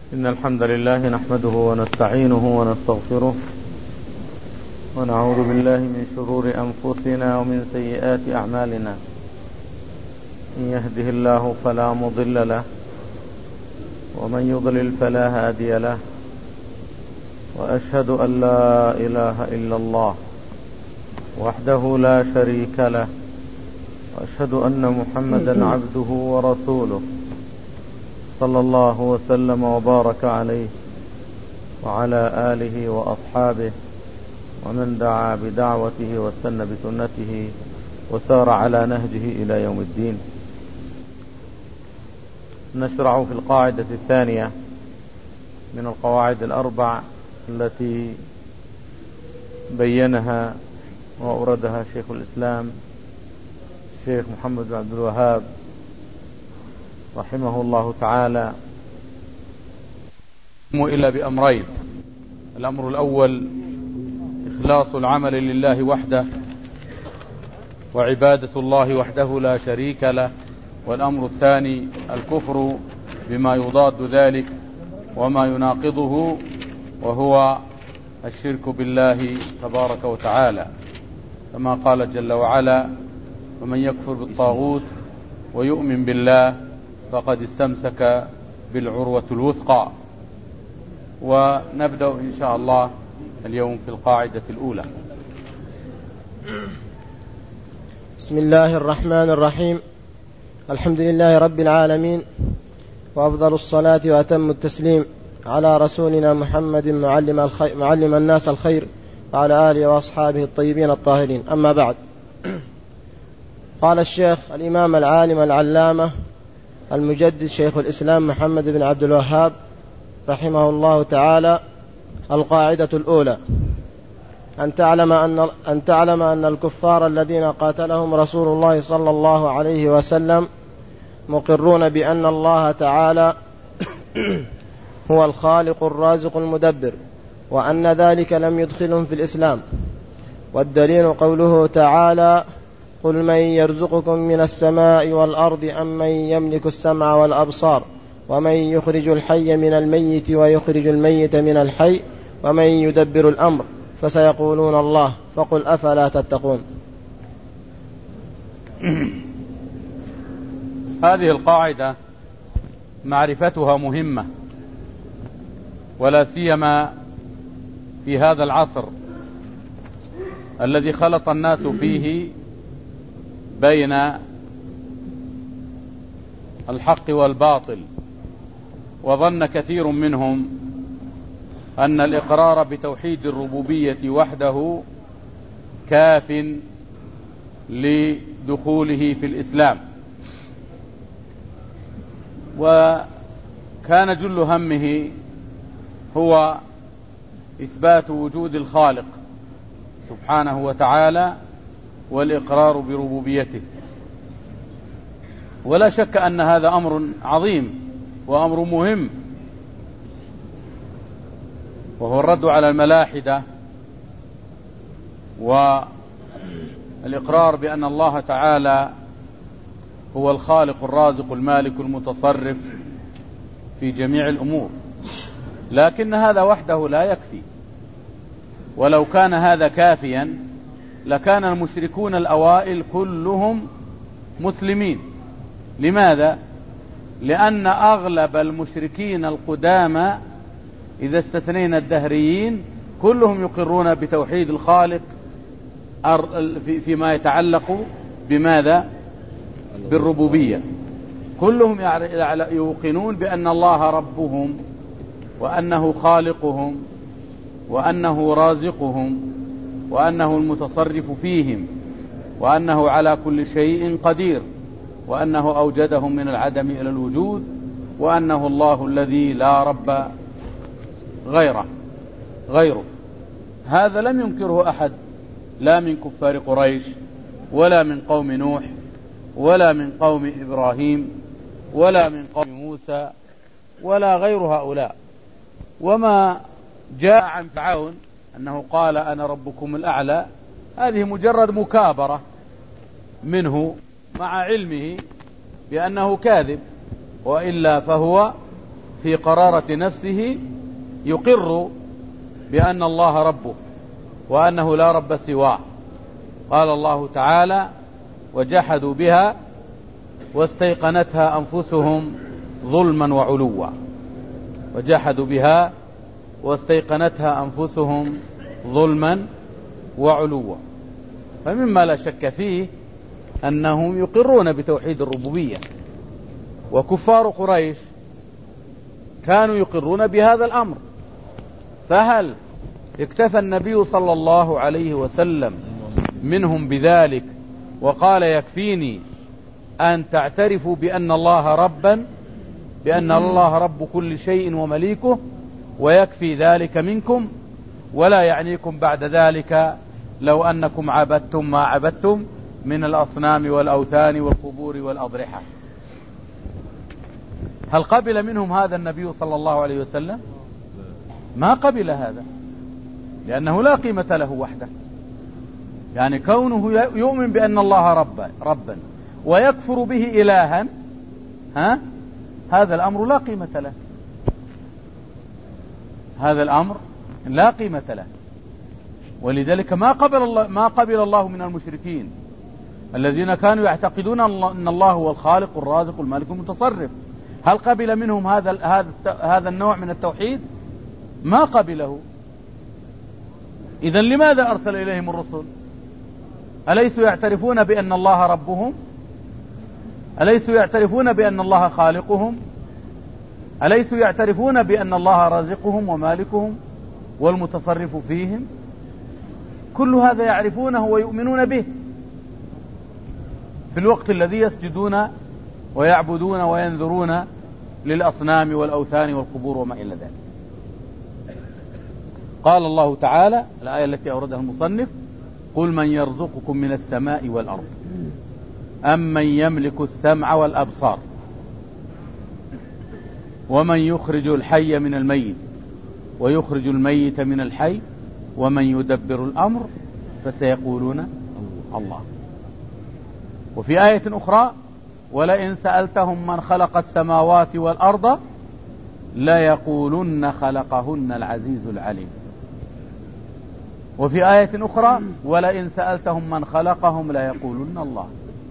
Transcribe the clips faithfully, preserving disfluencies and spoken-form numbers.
إن الحمد لله نحمده ونستعينه ونستغفره ونعوذ بالله من شرور أنفسنا ومن سيئات أعمالنا. إن يهده الله فلا مضل له ومن يضلل فلا هادي له، وأشهد أن لا إله إلا الله وحده لا شريك له، وأشهد أن محمدا عبده ورسوله صلى الله وسلم وبارك عليه وعلى آله وأصحابه ومن دعا بدعوته واستنى بسنته وسار على نهجه إلى يوم الدين. نشرع في القاعدة الثانية من القواعد الأربع التي بينها وأوردها شيخ الإسلام الشيخ محمد بن عبد الوهاب رحمه الله تعالى، إلا بأمرين. الأمر الأول إخلاص العمل لله وحده وعبادة الله وحده لا شريك له، والأمر الثاني الكفر بما يضاد ذلك وما يناقضه، وهو الشرك بالله تبارك وتعالى، كما قال جل وعلا: ومن يكفر بالطاغوت ويؤمن بالله فقد استمسك بالعروة الوثقى. ونبدأ إن شاء الله اليوم في القاعدة الأولى. بسم الله الرحمن الرحيم. الحمد لله رب العالمين، وأفضل الصلاة وأتم التسليم على رسولنا محمد معلم, الخير معلم الناس الخير وعلى آله وأصحابه الطيبين الطاهرين. أما بعد، قال الشيخ الإمام العالم العلامة المجدد شيخ الإسلام محمد بن عبد الوهاب رحمه الله تعالى: القاعدة الأولى أن تعلم أن, أن تعلم أن الكفار الذين قاتلهم رسول الله صلى الله عليه وسلم مقرون بأن الله تعالى هو الخالق الرازق المدبر، وأن ذلك لم يدخلهم في الإسلام. والدليل قوله تعالى: قل من يرزقكم من السماء والأرض أم من يملك السمع والأبصار ومن يخرج الحي من الميت ويخرج الميت من الحي ومن يدبر الأمر فسيقولون الله فقل أفلا تتقون. هذه القاعدة معرفتها مهمة، ولا سيما في هذا العصر الذي خلط الناس فيه بين الحق والباطل، وظن كثير منهم أن الإقرار بتوحيد الربوبية وحده كاف لدخوله في الإسلام. وكان جل همه هو إثبات وجود الخالق سبحانه وتعالى والإقرار بربوبيته. ولا شك أن هذا أمر عظيم وأمر مهم، وهو الرد على الملاحدة والإقرار بأن الله تعالى هو الخالق الرازق المالك المتصرف في جميع الأمور. لكن هذا وحده لا يكفي، ولو كان هذا كافيا لكان المشركون الأوائل كلهم مسلمين. لماذا؟ لأن أغلب المشركين القدامى إذا استثنينا الدهريين كلهم يقرون بتوحيد الخالق فيما يتعلق بماذا؟ بالربوبية. كلهم يوقنون بأن الله ربهم، وأنه خالقهم، وأنه رازقهم، وأنه المتصرف فيهم، وأنه على كل شيء قدير، وأنه أوجدهم من العدم إلى الوجود، وأنه الله الذي لا رب غيره غيره هذا لم ينكره أحد، لا من كفار قريش ولا من قوم نوح ولا من قوم إبراهيم ولا من قوم موسى ولا غير هؤلاء. وما جاء عن فرعون أنه قال أنا ربكم الأعلى، هذه مجرد مكابرة منه مع علمه بأنه كاذب، وإلا فهو في قرارة نفسه يقر بأن الله ربه وأنه لا رب سواه. قال الله تعالى: وجحدوا بها واستيقنتها أنفسهم ظلما وعلوا. وجحدوا بها واستيقنتها أنفسهم ظلما وعلوا. فمما لا شك فيه أنهم يقرون بتوحيد الربوبية، وكفار قريش كانوا يقرون بهذا الأمر. فهل اكتفى النبي صلى الله عليه وسلم منهم بذلك وقال: يكفيني أن تعترفوا بأن الله ربا، بأن الله رب كل شيء ومليكه، ويكفي ذلك منكم، ولا يعنيكم بعد ذلك لو أنكم عبدتم ما عبدتم من الأصنام والأوثان والقبور والأضرحة؟ هل قبل منهم هذا النبي صلى الله عليه وسلم؟ ما قبل هذا، لأنه لا قيمة له وحده. يعني كونه يؤمن بأن الله ربا ربا ويكفر به إلها، ها هذا الأمر لا قيمة له. هذا الأمر لا قيمة له. ولذلك ما قبل الله ما قبل الله من المشركين الذين كانوا يعتقدون أن الله هو الخالق الرازق المالك المتصرف. هل قبل منهم هذا هذا هذا النوع من التوحيد؟ ما قبله. إذن لماذا أرسل إليهم الرسل؟ أليسوا يعترفون بأن الله ربهم؟ أليسوا يعترفون بأن الله خالقهم؟ أليسوا يعترفون بأن الله رازقهم ومالكهم والمتصرف فيهم؟ كل هذا يعرفونه ويؤمنون به في الوقت الذي يسجدون ويعبدون وينذرون للأصنام والأوثان والقبور وما إلى ذلك. قال الله تعالى الآية التي أوردها المصنف: قل من يرزقكم من السماء والأرض أم من يملك السمع والأبصار ومن يخرج الحي من الميت ويخرج الميت من الحي ومن يدبر الأمر فسيقولون الله. وفي آية أخرى: ولئن سألتهم من خلق السماوات والأرض ليقولن خلقهن العزيز العليم. وفي آية أخرى: ولئن سألتهم من خلقهم ليقولن الله.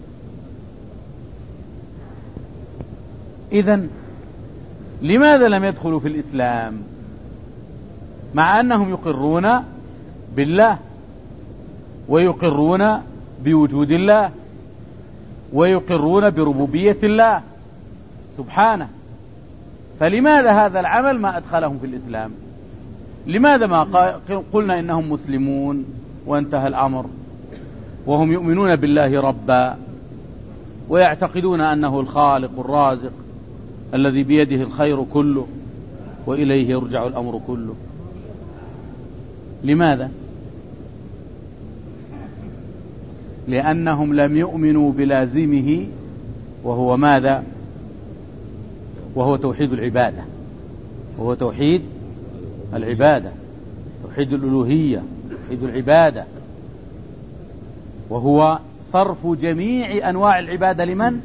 إذن لماذا لم يدخلوا في الإسلام مع أنهم يقرون بالله ويقرون بوجود الله ويقرون بربوبية الله سبحانه؟ فلماذا هذا العمل ما أدخلهم في الإسلام؟ لماذا ما قلنا إنهم مسلمون وانتهى الأمر وهم يؤمنون بالله ربا ويعتقدون أنه الخالق الرازق الذي بيده الخير كله وإليه يرجع الأمر كله؟ لماذا؟ لأنهم لم يؤمنوا بلازمه، وهو ماذا؟ وهو توحيد العبادة، وهو توحيد العبادة، توحيد الألوهية، توحيد العبادة، وهو صرف جميع أنواع العبادة لمن؟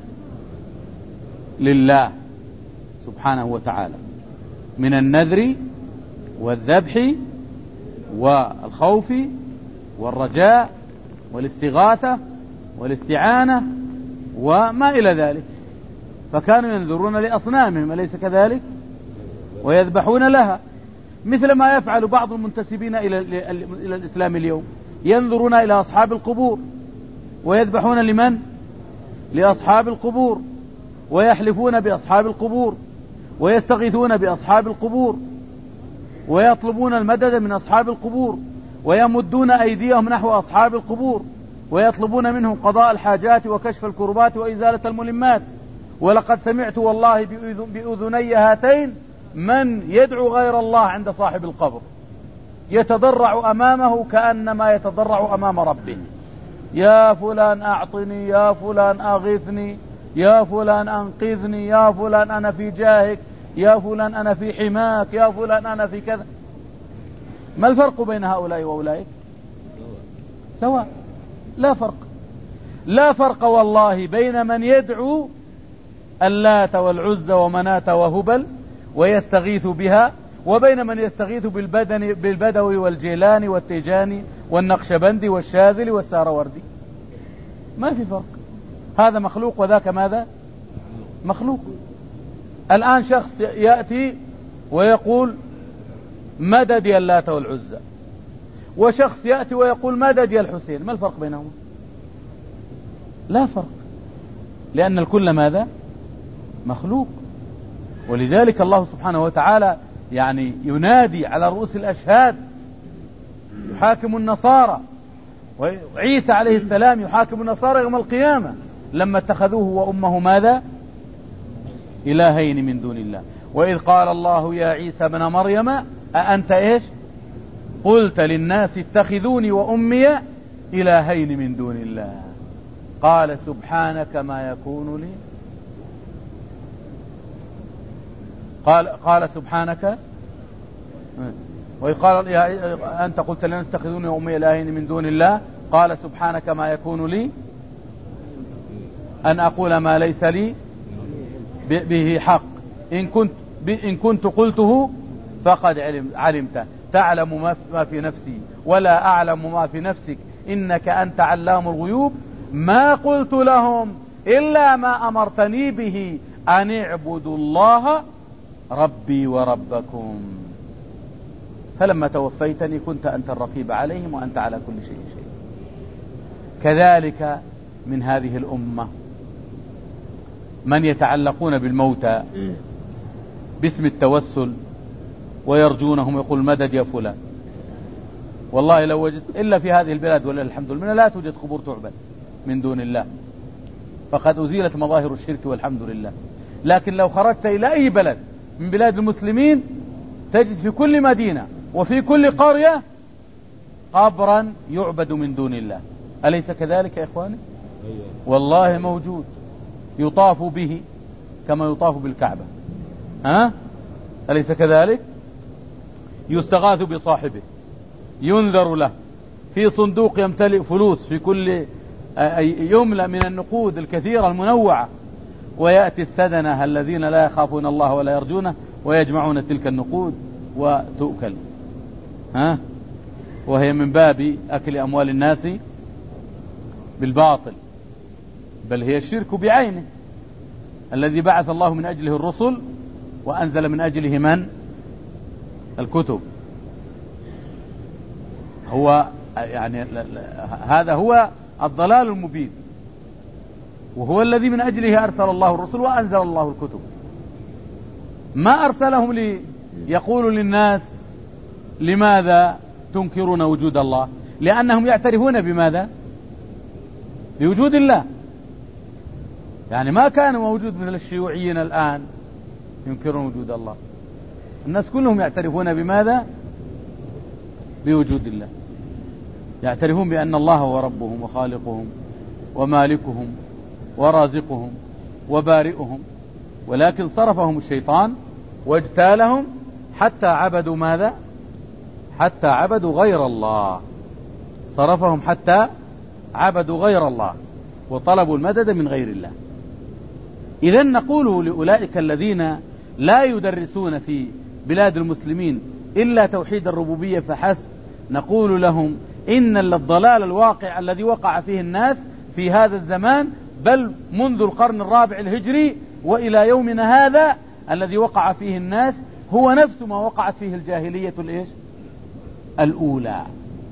لله سبحانه وتعالى، من النذر والذبح والخوف والرجاء والاستغاثة والاستعانة وما إلى ذلك. فكانوا ينذرون لأصنامهم أليس كذلك؟ ويذبحون لها، مثل ما يفعل بعض المنتسبين إلى إلى الإسلام اليوم، ينذرون إلى أصحاب القبور ويذبحون لمن؟ لأصحاب القبور، ويحلفون بأصحاب القبور ويستغيثون بأصحاب القبور ويطلبون المدد من أصحاب القبور ويمدون أيديهم نحو أصحاب القبور ويطلبون منهم قضاء الحاجات وكشف الكربات وإزالة الملمات. ولقد سمعت والله بأذني هاتين من يدعو غير الله عند صاحب القبر يتضرع أمامه كأنما يتضرع أمام ربه: يا فلان أعطني، يا فلان أغثني، يا فلان أنقذني، يا فلان أنا في جاهك، يا فلان أنا في حماك، يا فلان أنا في كذا. ما الفرق بين هؤلاء وأولئك؟ سواء، لا فرق. لا فرق والله بين من يدعو اللات والعزى ومناة وهبل ويستغيث بها، وبين من يستغيث بالبدن بالبدوي والجيلاني والتيجاني والنقشبندي والشاذلي والسهروردي. ما في فرق، هذا مخلوق وذاك ماذا؟ مخلوق. الآن شخص يأتي ويقول مدد يا اللات والعزى، وشخص يأتي ويقول مدد يا الحسين، ما الفرق بينهما؟ لا فرق، لأن الكل ماذا؟ مخلوق. ولذلك الله سبحانه وتعالى يعني ينادي على رؤوس الأشهاد، يحاكم النصارى، وعيسى عليه السلام يحاكم النصارى يوم القيامة لما اتخذوه وأمه ماذا؟ إلهين من دون الله. وإذ قال الله يا عيسى ابن مريم أأنت إيش؟ قلت للناس اتخذوني وأمي إلهين من دون الله. قال سبحانك ما يكون لي، قال قال سبحانك، وإذ قال يا أنت قلت للناس اتخذوني وأمي إلهين من دون الله، قال سبحانك ما يكون لي أن أقول ما ليس لي به حق، إن كنت إن كنت قلته فقد علمته، تعلم ما في نفسي ولا أعلم ما في نفسك، إنك أنت علام الغيوب، ما قلت لهم إلا ما أمرتني به أن اعبدوا الله ربي وربكم، فلما توفيتني كنت أنت الرقيب عليهم وأنت على كل شيء شيء. كذلك من هذه الأمة من يتعلقون بالموتى باسم التوسل ويرجونهم، يقول مدد يا فلان. والله لو وجدت إلا في هذه البلاد ولا الحمد لله لا توجد قبور تعبد من دون الله، فقد أزيلت مظاهر الشرك والحمد لله. لكن لو خرجت إلى أي بلد من بلاد المسلمين تجد في كل مدينة وفي كل قرية قبرا يعبد من دون الله. أليس كذلك يا إخواني؟ والله موجود، يطاف به كما يطاف بالكعبة، ها؟ أليس كذلك؟ يستغاث بصاحبه، ينذر له، في صندوق يمتلئ فلوس في كل يملأ من النقود الكثيرة المنوعة، ويأتي السدنة الذين لا يخافون الله ولا يرجونه ويجمعون تلك النقود وتؤكل، ها؟ وهي من باب أكل أموال الناس بالباطل، بل هي الشرك بعينه الذي بعث الله من أجله الرسل وأنزل من أجله من؟ الكتب. هو يعني هذا هو الضلال المبين، وهو الذي من أجله أرسل الله الرسل وأنزل الله الكتب. ما أرسلهم ليقولوا للناس لماذا تنكرون وجود الله؟ لأنهم يعترفون بماذا؟ بوجود الله. يعني ما كان موجود مثل الشيوعيين الآن ينكرون وجود الله، الناس كلهم يعترفون بماذا؟ بوجود الله، يعترفون بأن الله هو ربهم وخالقهم ومالكهم ورازقهم وبارئهم، ولكن صرفهم الشيطان واجتالهم حتى عبدوا ماذا؟ حتى عبدوا غير الله، صرفهم حتى عبدوا غير الله وطلبوا المدد من غير الله. إذن نقول لأولئك الذين لا يدرسون في بلاد المسلمين إلا توحيد الربوبية فحسب، نقول لهم إن الضلال الواقع الذي وقع فيه الناس في هذا الزمان، بل منذ القرن الرابع الهجري وإلى يومنا هذا، الذي وقع فيه الناس هو نفس ما وقعت فيه الجاهلية الإيش؟ الأولى،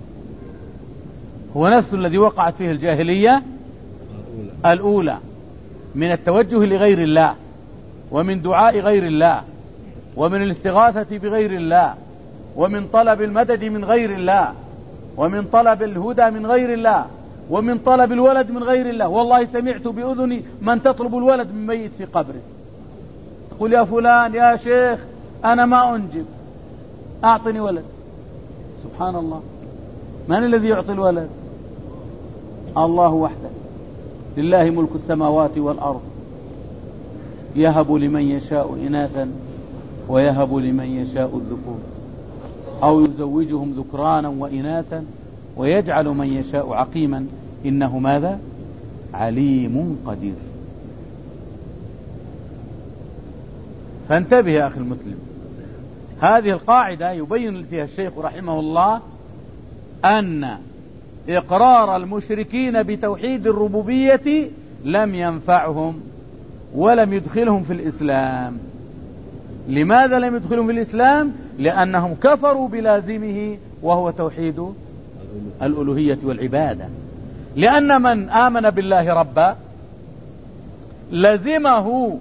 هو نفس الذي وقعت فيه الجاهلية الأولى من التوجه لغير الله، ومن دعاء غير الله، ومن الاستغاثة بغير الله، ومن طلب المدد من غير الله، ومن طلب الهدى من غير الله، ومن طلب الولد من غير الله. والله سمعت بأذني من تطلب الولد من ميت في قبره، تقول يا فلان يا شيخ أنا ما أنجب، أعطني ولد. سبحان الله، من الذي يعطي الولد؟ الله وحده، لله ملك السماوات والأرض، يهب لمن يشاء إناثا ويهب لمن يشاء الذكور، أو يزوجهم ذكرانا وإناثا ويجعل من يشاء عقيما، إنه ماذا؟ عليم قدير. فانتبه يا أخي المسلم، هذه القاعدة يبين فيها الشيخ رحمه الله أن إقرار المشركين بتوحيد الربوبية لم ينفعهم ولم يدخلهم في الإسلام. لماذا لم يدخلهم في الإسلام؟ لأنهم كفروا بلازمه وهو توحيد الألوهية والعبادة. لأن من آمن بالله ربا لزمه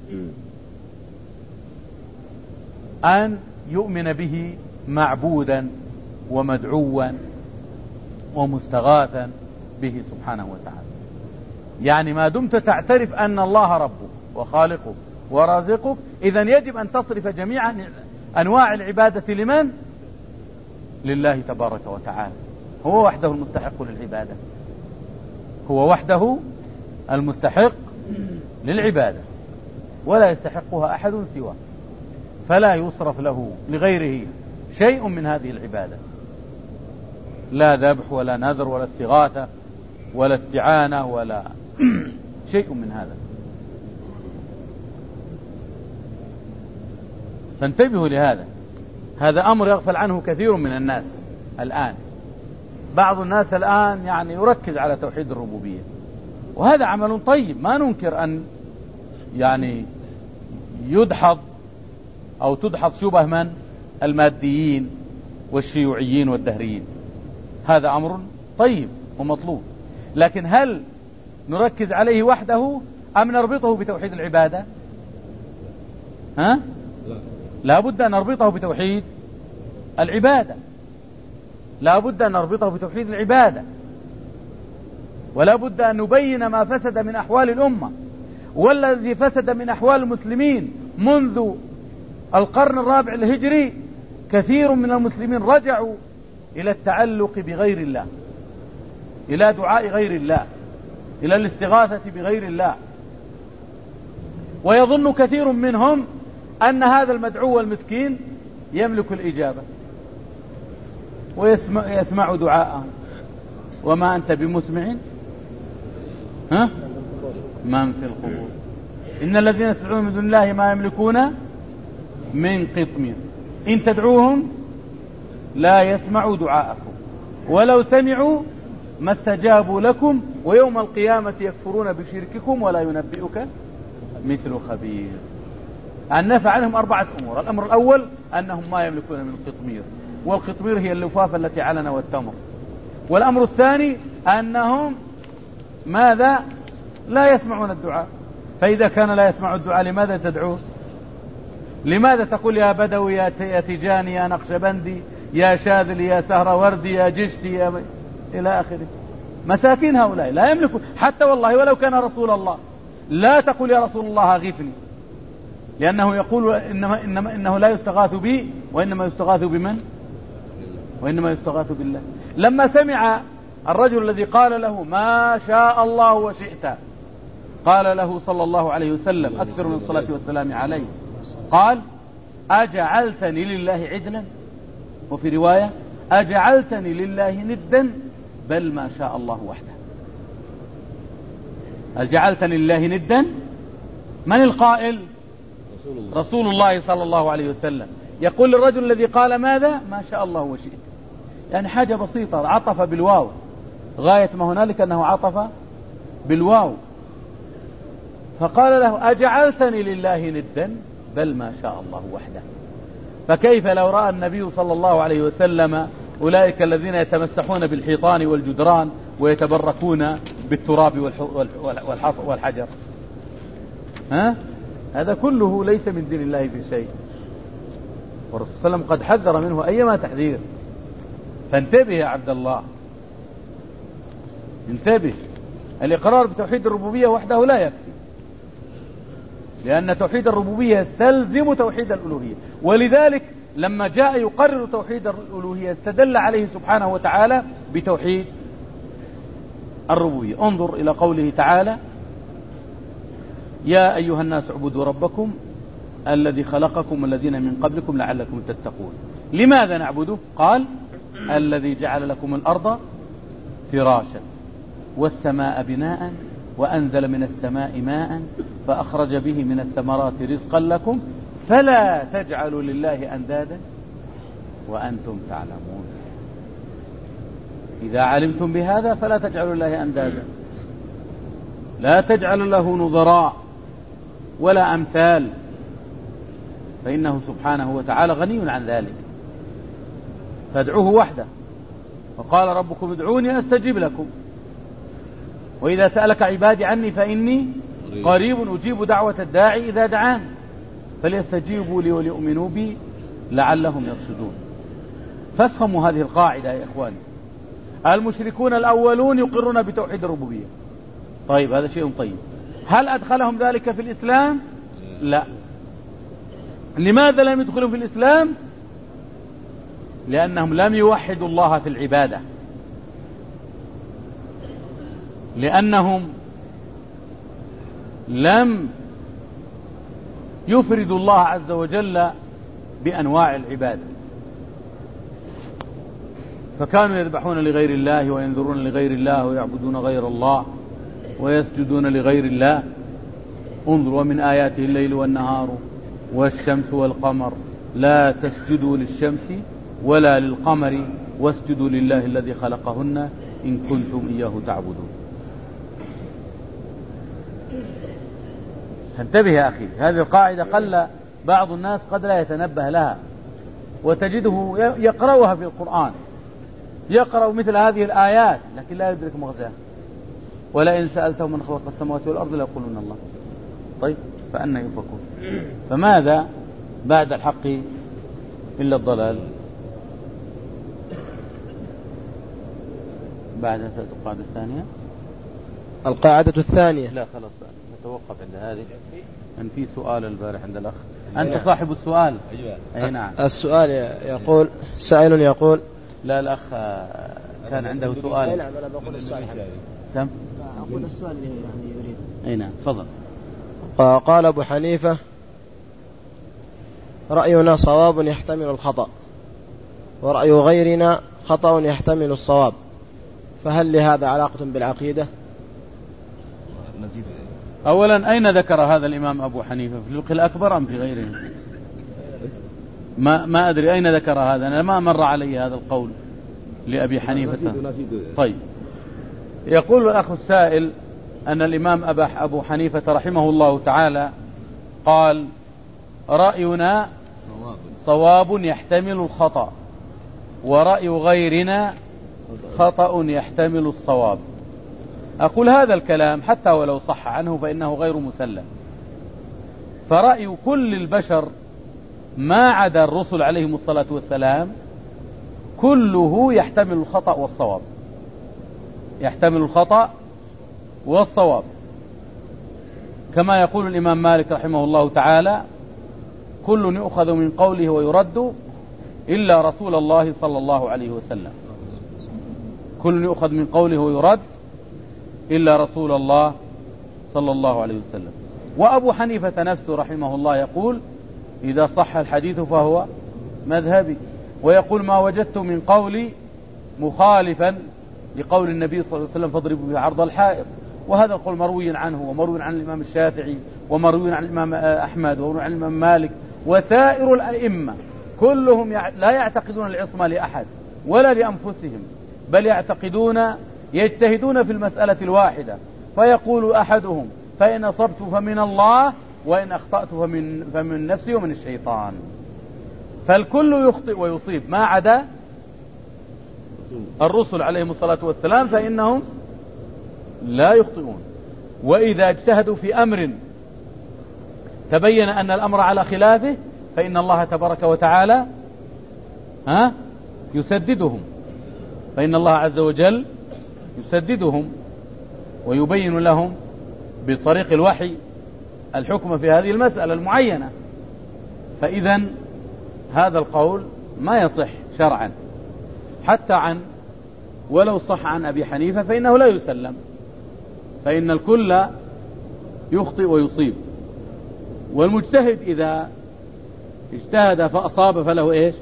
أن يؤمن به معبودا ومدعوا ومستغاثا به سبحانه وتعالى. يعني ما دمت تعترف أن الله ربك وخالقك ورازقك، إذن يجب أن تصرف جميع أنواع العبادة لمن؟ لله تبارك وتعالى، هو وحده المستحق للعبادة، هو وحده المستحق للعبادة ولا يستحقها أحد سواه، فلا يصرف له لغيره شيء من هذه العبادة، لا ذبح ولا نذر ولا استغاثة ولا استعانة ولا شيء من هذا. فانتبهوا لهذا، هذا أمر يغفل عنه كثير من الناس الآن. بعض الناس الآن يعني يركز على توحيد الربوبية، وهذا عمل طيب، ما ننكر أن يعني يدحض أو تدحض شبه من الماديين والشيوعيين والدهريين، هذا أمر طيب ومطلوب، لكن هل نركز عليه وحده أم نربطه بتوحيد العبادة؟ ها؟ لا بد أن نربطه بتوحيد العبادة، لا بد أن نربطه بتوحيد العبادة، ولا بد أن نبين ما فسد من أحوال الأمة، والذي فسد من أحوال المسلمين منذ القرن الرابع الهجري. كثير من المسلمين رجعوا إلى التعلق بغير الله، إلى دعاء غير الله، إلى الاستغاثة بغير الله، ويظن كثير منهم أن هذا المدعو المسكين يملك الإجابة ويسمع يسمع دعاءهم. وما أنت بمسمع ها من في القبور، إن الذين تدعون من دون الله ما يملكون من قطمير إن تدعوهم لا يسمعوا دعاءكم ولو سمعوا ما استجابوا لكم ويوم القيامة يكفرون بشرككم ولا ينبئك مثل خبير. أن نفع عنهم أربعة أمور. الأمر الأول أنهم ما يملكون من قطمير، والقطمير هي اللفافة التي علنا والتمر. والأمر الثاني أنهم ماذا؟ لا يسمعون الدعاء. فإذا كان لا يسمع الدعاء لماذا تدعوه؟ لماذا تقول يا بدوي يا تيجاني يا نقشبندي يا شاذلي يا سهروردي يا جشتي يا م... إلى آخره؟ مساكين هؤلاء لا يملكون. حتى والله ولو كان رسول الله لا تقول يا رسول الله أغثني، لأنه يقول إنما إنما إنه لا يستغاث بي وإنما يستغاث بمن؟ وإنما يستغاث بالله. لما سمع الرجل الذي قال له ما شاء الله وشئت، قال له صلى الله عليه وسلم أكثر من الصلاة والسلام عليه، قال أجعلتني لله عدلا، وفي رواية أجعلتني لله ندا، بل ما شاء الله وحده. أجعلتني لله ندا، من القائل؟ رسول الله, رسول الله صلى الله عليه وسلم يقول للرجل الذي قال ماذا؟ ما شاء الله وشئت. يعني حاجة بسيطة، عطف بالواو، غاية ما هنالك أنه عطف بالواو، فقال له أجعلتني لله ندا، بل ما شاء الله وحده. فكيف لو رأى النبي صلى الله عليه وسلم أولئك الذين يتمسحون بالحيطان والجدران ويتبركون بالتراب والحجر؟ ها؟ هذا كله ليس من دين الله في شيء، والرسول صلى الله عليه وسلم قد حذر منه أيما تحذير. فانتبه يا عبد الله، انتبه. الإقرار بتوحيد الربوبية وحده لا يكفي، لأن توحيد الربوبية يستلزم توحيد الألوهية، ولذلك لما جاء يقرر توحيد الألوهية استدل عليه سبحانه وتعالى بتوحيد الربوبية. انظر إلى قوله تعالى يا أيها الناس اعبدوا ربكم الذي خلقكم والذين من قبلكم لعلكم تتقون. لماذا نعبده؟ قال الذي جعل لكم الأرض فراشا والسماء بناء وأنزل من السماء ماء فأخرج به من الثمرات رزقا لكم فلا تجعلوا لله أندادا وأنتم تعلمون. إذا علمتم بهذا فلا تجعلوا لله أندادا، لا تجعلوا له نظراء ولا أمثال، فإنه سبحانه وتعالى غني عن ذلك. فادعوه وحده، وقال ربكم ادعوني أستجب لكم، وإذا سألك عبادي عني فإني قريب أجيب دعوة الداعي إذا دعان فليستجيبوا لي وليؤمنوا بي لعلهم يرشدون. فافهموا هذه القاعدة يا إخواني. المشركون الأولون يقرون بتوحيد الربوبية، طيب هذا شيء طيب. هل أدخلهم ذلك في الإسلام؟ لا. لماذا لم يدخلوا في الإسلام؟ لأنهم لم يوحدوا الله في العبادة، لأنهم لم يفردوا الله عز وجل بأنواع العبادة، فكانوا يذبحون لغير الله وينذرون لغير الله ويعبدون غير الله ويسجدون لغير الله. انظروا ومن آياته الليل والنهار والشمس والقمر لا تسجدوا للشمس ولا للقمر واسجدوا لله الذي خلقهن إن كنتم إياه تعبدون. انتبه يا أخي، هذه القاعدة قل بعض الناس قد لا يتنبه لها، وتجده يقرأها في القرآن، يقرأ مثل هذه الآيات لكن لا يدرك مغزاها. ولئن سألتهم من خلق السماوات والأرض ليقولون الله. طيب فأنا يؤفكون؟ فماذا بعد الحق إلا الضلال؟ بعد القاعدة الثانية. القاعدة الثانية. لا خلاص نتوقف عند هذه. أن في سؤال البارح عند الأخ، أنت صاحب السؤال. أي نعم. السؤال يقول، سائل يقول، لا الأخ كان عنده سؤال. أي نعم أنا بقول السؤال. سم. أقول السؤال اللي يعني يريد. أي نعم تفضل. قال أبو حنيفة: رأينا صواب يحتمل الخطأ، ورأي غيرنا خطأ يحتمل الصواب، فهل لهذا علاقة بالعقيدة؟ أولا أين ذكر هذا الإمام أبو حنيفة؟ في الفقه الأكبر أم في غيره؟ ما ما أدري أين ذكر هذا، أنا ما مر علي هذا القول لأبي حنيفة. طيب، يقول الأخ السائل أن الإمام أبو حنيفة رحمه الله تعالى قال: رأينا صواب يحتمل الخطأ، ورأي غيرنا خطأ يحتمل الصواب. أقول هذا الكلام حتى ولو صح عنه فإنه غير مسلم، فرأي كل البشر ما عدا الرسل عليهم الصلاة والسلام كله يحتمل الخطأ والصواب، يحتمل الخطأ والصواب، كما يقول الإمام مالك رحمه الله تعالى: كل يؤخذ من قوله ويرد إلا رسول الله صلى الله عليه وسلم. كل يؤخذ من قوله ويرد إلا رسول الله صلى الله عليه وسلم. وأبو حنيفة نفسه رحمه الله يقول: إذا صح الحديث فهو مذهبي، ويقول: ما وجدت من قولي مخالفا لقول النبي صلى الله عليه وسلم فاضربوا به عرض الحائط. وهذا القول مروي عنه، ومروي عن الإمام الشافعي، ومروي عن الإمام أحمد، ومروي عن الإمام مالك، وسائر الأئمة كلهم لا يعتقدون العصمة لأحد ولا لأنفسهم، بل يعتقدون يجتهدون في المسألة الواحدة، فيقول أحدهم: فإن أصبت فمن الله، وإن أخطأت فمن, فمن نفسي ومن الشيطان. فالكل يخطئ ويصيب ما عدا الرسل عليهم الصلاة والسلام، فإنهم لا يخطئون. وإذا اجتهدوا في أمر تبين أن الأمر على خلافه فإن الله تبارك وتعالى ها يسددهم، فإن الله عز وجل يسددهم ويبين لهم بطريق الوحي الحكم في هذه المسألة المعينة. فإذا هذا القول ما يصح شرعا، حتى عن ولو صح عن أبي حنيفة فإنه لا يسلم، فإن الكل يخطئ ويصيب. والمجتهد إذا اجتهد فأصاب فله إيش؟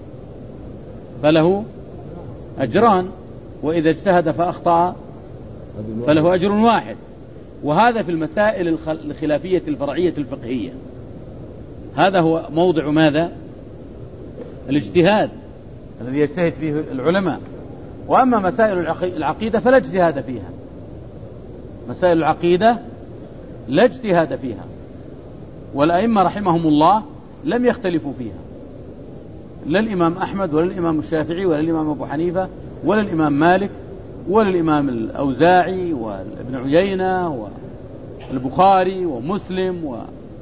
فله أجران، وإذا اجتهد فأخطأ فله أجر واحد. وهذا في المسائل الخلافية الفرعية الفقهية. هذا هو موضع ماذا؟ الاجتهاد الذي يجتهد فيه العلماء. وأما مسائل العقيدة فلا اجتهاد فيها، مسائل العقيدة لا اجتهاد فيها، والأئمة رحمهم الله لم يختلفوا فيها، لا الإمام أحمد ولا الإمام الشافعي ولا الإمام أبو حنيفة ولا الإمام مالك ولا الإمام الأوزاعي وابن عيينة والبخاري ومسلم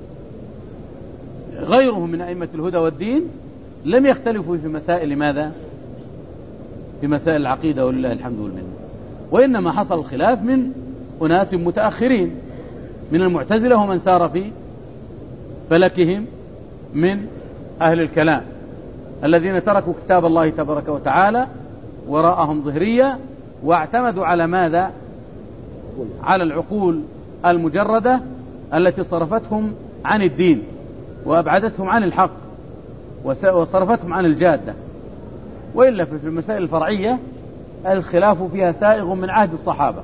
وغيرهم من أئمة الهدى والدين لم يختلفوا في مسائل ماذا؟ في مسائل العقيدة ولله الحمد والمنة. وإنما حصل الخلاف من أناس متأخرين من المعتزلة ومن سار في فلكهم من أهل الكلام الذين تركوا كتاب الله تبارك وتعالى وراءهم ظهرية واعتمدوا على ماذا؟ على العقول المجردة التي صرفتهم عن الدين وأبعدتهم عن الحق وصرفتهم عن الجادة. وإلا في المسائل الفرعية الخلاف فيها سائغ من عهد الصحابة.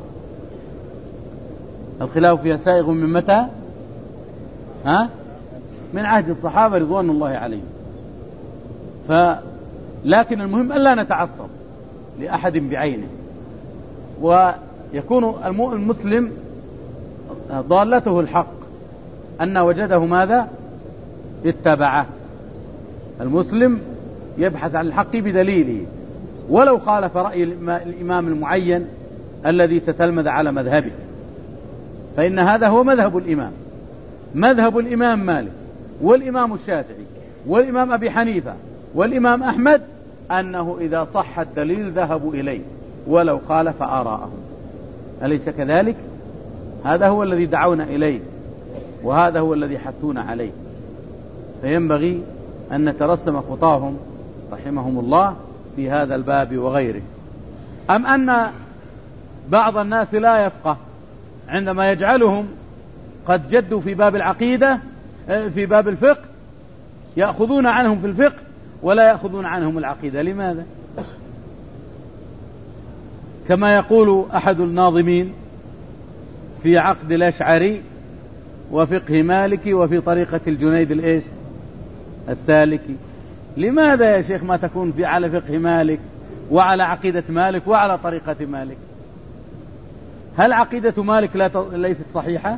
الخلاف فيها سائغ من متى؟ ها؟ من عهد الصحابة رضوان الله عليهم. فلكن المهم ألا نتعصب لأحد بعينه، ويكون المسلم ضالته الحق أن وجده ماذا؟ اتبعه. المسلم يبحث عن الحق بدليله ولو خالف رأي الإمام المعين الذي تتلمذ على مذهبه، فإن هذا هو مذهب الإمام، مذهب الإمام مالك والإمام الشافعي والإمام أبي حنيفة والإمام أحمد أنه إذا صح الدليل ذهبوا إليه ولو خالف آراءهم. أليس كذلك؟ هذا هو الذي دعونا إليه وهذا هو الذي حثونا عليه. فينبغي أن نترسم خطاهم رحمهم الله في هذا الباب وغيره. أم أن بعض الناس لا يفقه عندما يجعلهم قد جدوا في باب العقيدة في باب الفقه، يأخذون عنهم في الفقه ولا يأخذون عنهم العقيدة. لماذا؟ كما يقول أحد الناظمين في عقد الأشعري وفقه مالكي وفي طريقة الجنيد الإيش السالكي. لماذا يا شيخ ما تكون في على فقه مالك وعلى عقيدة مالك وعلى طريقة مالك؟ هل عقيدة مالك لا ت... ليست صحيحة؟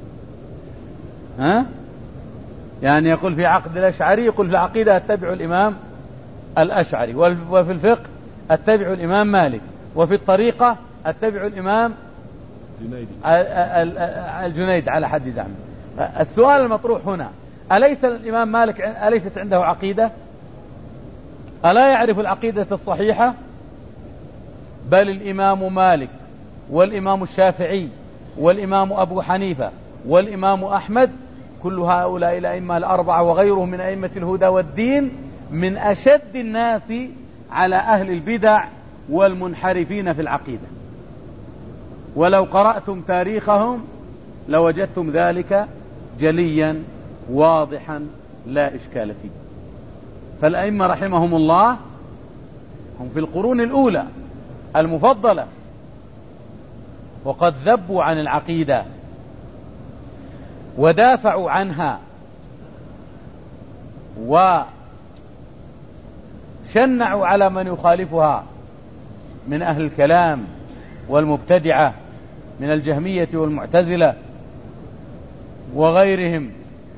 ها؟ يعني يقول في عقد الأشعري يقول في العقيدة اتبع الإمام الأشعري، وفي الفقه اتبع الإمام مالك، وفي الطريقة اتبع الإمام الجنيد على حد زعمه. السؤال المطروح هنا، أليس الإمام مالك أليست عنده عقيدة؟ ألا يعرف العقيدة الصحيحة؟ بل الإمام مالك والإمام الشافعي والإمام أبو حنيفة والإمام أحمد كل هؤلاء الأئمة الأربعة وغيرهم من أئمة الهدى والدين من أشد الناس على أهل البدع والمنحرفين في العقيدة، ولو قرأتم تاريخهم لوجدتم ذلك جليا واضحا لا إشكال فيه. فالأئمة رحمهم الله هم في القرون الأولى المفضلة وقد ذبوا عن العقيدة ودافعوا عنها وشنعوا على من يخالفها من أهل الكلام والمبتدعة من الجهمية والمعتزلة وغيرهم،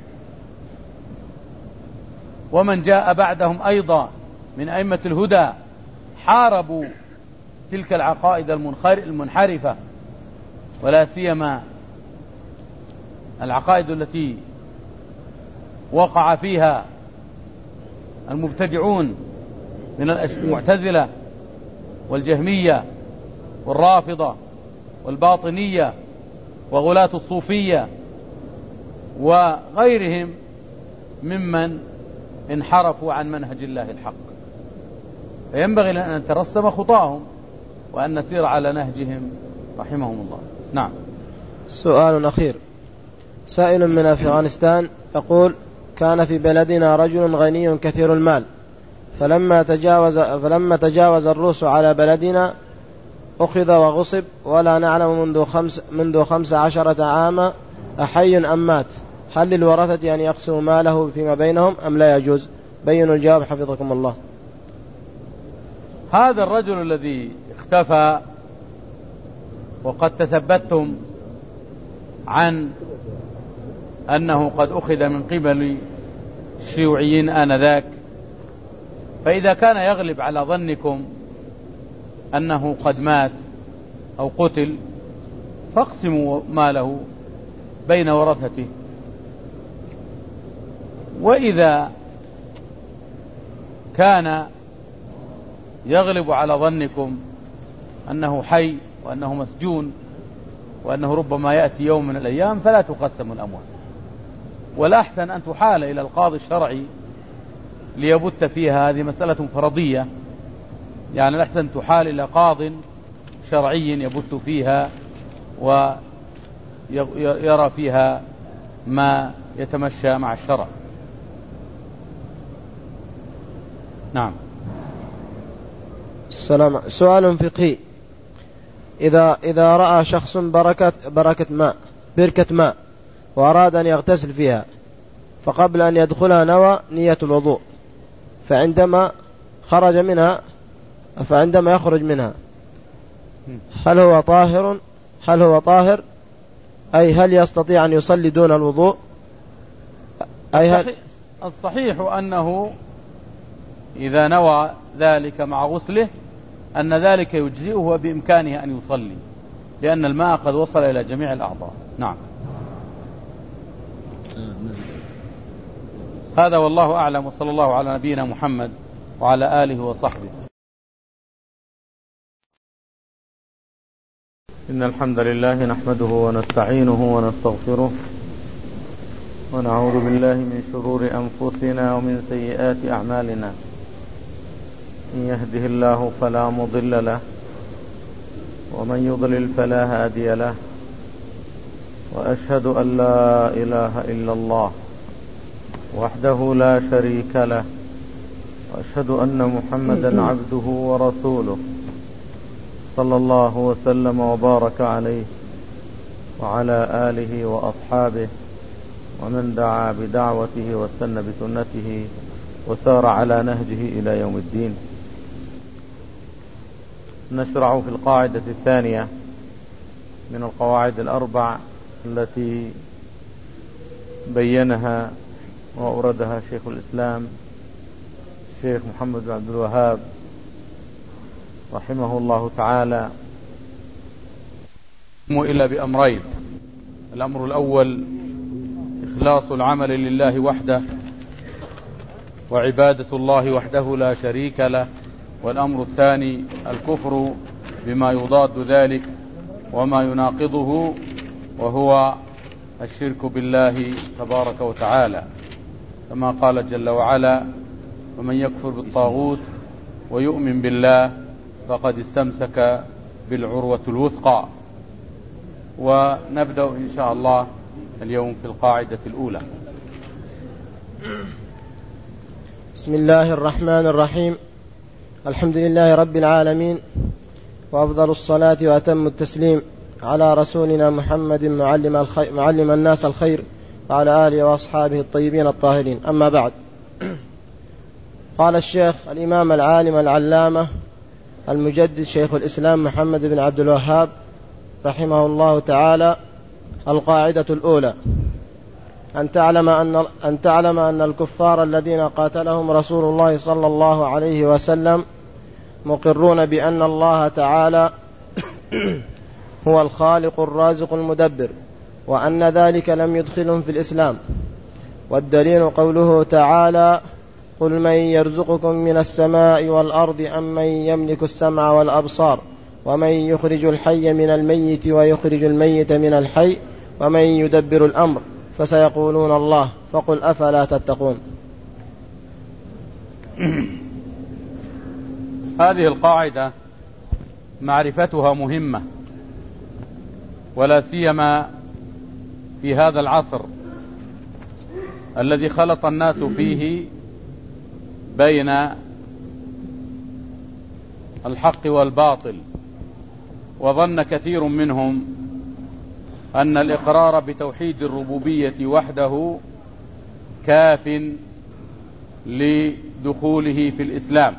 ومن جاء بعدهم أيضا من أئمة الهدى حاربوا تلك العقائد المنحرفة، ولا سيما العقائد التي وقع فيها المبتدعون من المعتزلة والجهمية والرافضة والباطنية وغلاة الصوفية وغيرهم ممن انحرفوا عن منهج الله الحق. فينبغي لنا أن نترسم خطاهم وأن نسير على نهجهم رحمهم الله. نعم. سؤال أخير. سائل من أفغانستان يقول: كان في بلدنا رجل غني كثير المال، فلما تجاوز, فلما تجاوز الروس على بلدنا أخذ وغصب، ولا نعلم منذ خمس, منذ خمس عشرة عاما أحي أم مات، هل للورثة أن يقسموا ماله فيما بينهم أم لا يجوز؟ بينوا الجواب حفظكم الله. هذا الرجل الذي اختفى وقد تثبتتم عن أنه قد أخذ من قبل الشيوعيين آنذاك، فإذا كان يغلب على ظنكم أنه قد مات أو قتل فاقسموا ماله بين ورثته، وإذا كان يغلب على ظنكم أنه حي وأنه مسجون وأنه ربما يأتي يوم من الأيام فلا تقسم الأموال، والأحسن أن تحال إلى القاضي الشرعي ليبت فيها، هذه مسألة فرضية، يعني الأحسن تحال إلى قاض شرعي يبت فيها ويرى فيها ما يتمشى مع الشرع. نعم. السلام. سؤال فقهي: إذا إذا رأى شخص بركة بركة ماء بركة ماء وأراد أن يغتسل فيها، فقبل أن يدخلها نوى نية الوضوء، فعندما خرج منها فعندما يخرج منها هل هو طاهر هل هو طاهر أي هل يستطيع أن يصلي دون الوضوء؟ أي هل الصحيح أنه إذا نوى ذلك مع غسله أن ذلك يجزئه وبإمكانه أن يصلي، لأن الماء قد وصل إلى جميع الأعضاء. نعم. هذا والله أعلم، وصلى الله على نبينا محمد وعلى آله وصحبه. إن الحمد لله نحمده ونستعينه ونستغفره ونعوذ بالله من شرور أنفسنا ومن سيئات أعمالنا، إن يهده الله فلا مضل له ومن يضلل فلا هادي له، وأشهد أن لا إله إلا الله وحده لا شريك له، وأشهد أن محمدا عبده ورسوله صلى الله وسلم وبارك عليه وعلى آله وأصحابه ومن دعا بدعوته واستنى بسنته وسار على نهجه إلى يوم الدين. نشرع في القاعدة الثانية من القواعد الأربع التي بينها وأوردها شيخ الإسلام الشيخ محمد بن عبد الوهاب رحمه الله تعالى، إلا بأمرين: الأمر الأول إخلاص العمل لله وحده وعبادة الله وحده لا شريك له، والأمر الثاني الكفر بما يضاد ذلك وما يناقضه، وهو الشرك بالله تبارك وتعالى، كما قال جل وعلا: ومن يكفر بالطاغوت ويؤمن بالله فقد استمسك بالعروة الوثقى. ونبدأ إن شاء الله اليوم في القاعدة الأولى. بسم الله الرحمن الرحيم. الحمد لله رب العالمين، وأفضل الصلاة وأتم التسليم على رسولنا محمد معلم, الخير معلم الناس الخير وعلى آله وأصحابه الطيبين الطاهرين. أما بعد، قال الشيخ الإمام العالم العلامة المجدد شيخ الإسلام محمد بن عبد الوهاب رحمه الله تعالى: القاعدة الأولى: أن تعلم أن, أن تعلم أن الكفار الذين قاتلهم رسول الله صلى الله عليه وسلم مقرون بأن الله تعالى هو الخالق الرازق المدبر، وأن ذلك لم يدخلهم في الإسلام. والدليل قوله تعالى: قل من يرزقكم من السماء والأرض أم من يملك السمع والأبصار ومن يخرج الحي من الميت ويخرج الميت من الحي ومن يدبر الأمر فسيقولون الله فقل أفلا تتقون. هذه القاعدة معرفتها مهمة، ولا سيما في هذا العصر الذي خلط الناس فيه بين الحق والباطل، وظن كثير منهم أن الإقرار بتوحيد الربوبية وحده كاف لدخوله في الإسلام،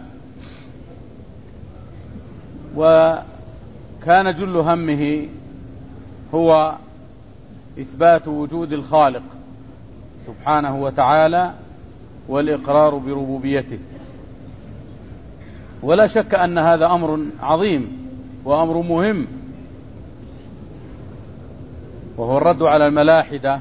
وكان جل همه هو إثبات وجود الخالق سبحانه وتعالى والإقرار بربوبيته. ولا شك أن هذا أمر عظيم وأمر مهم، وهو الرد على الملاحدة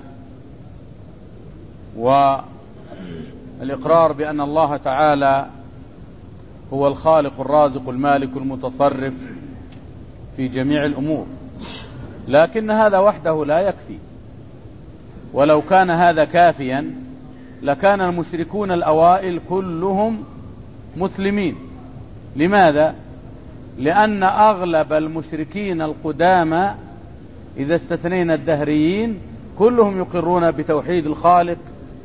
والإقرار بأن الله تعالى هو الخالق الرازق المالك المتصرف في جميع الأمور. لكن هذا وحده لا يكفي، ولو كان هذا كافيا لكان المشركون الأوائل كلهم مسلمين. لماذا؟ لأن أغلب المشركين القدامى إذا استثنينا الدهريين كلهم يقرون بتوحيد الخالق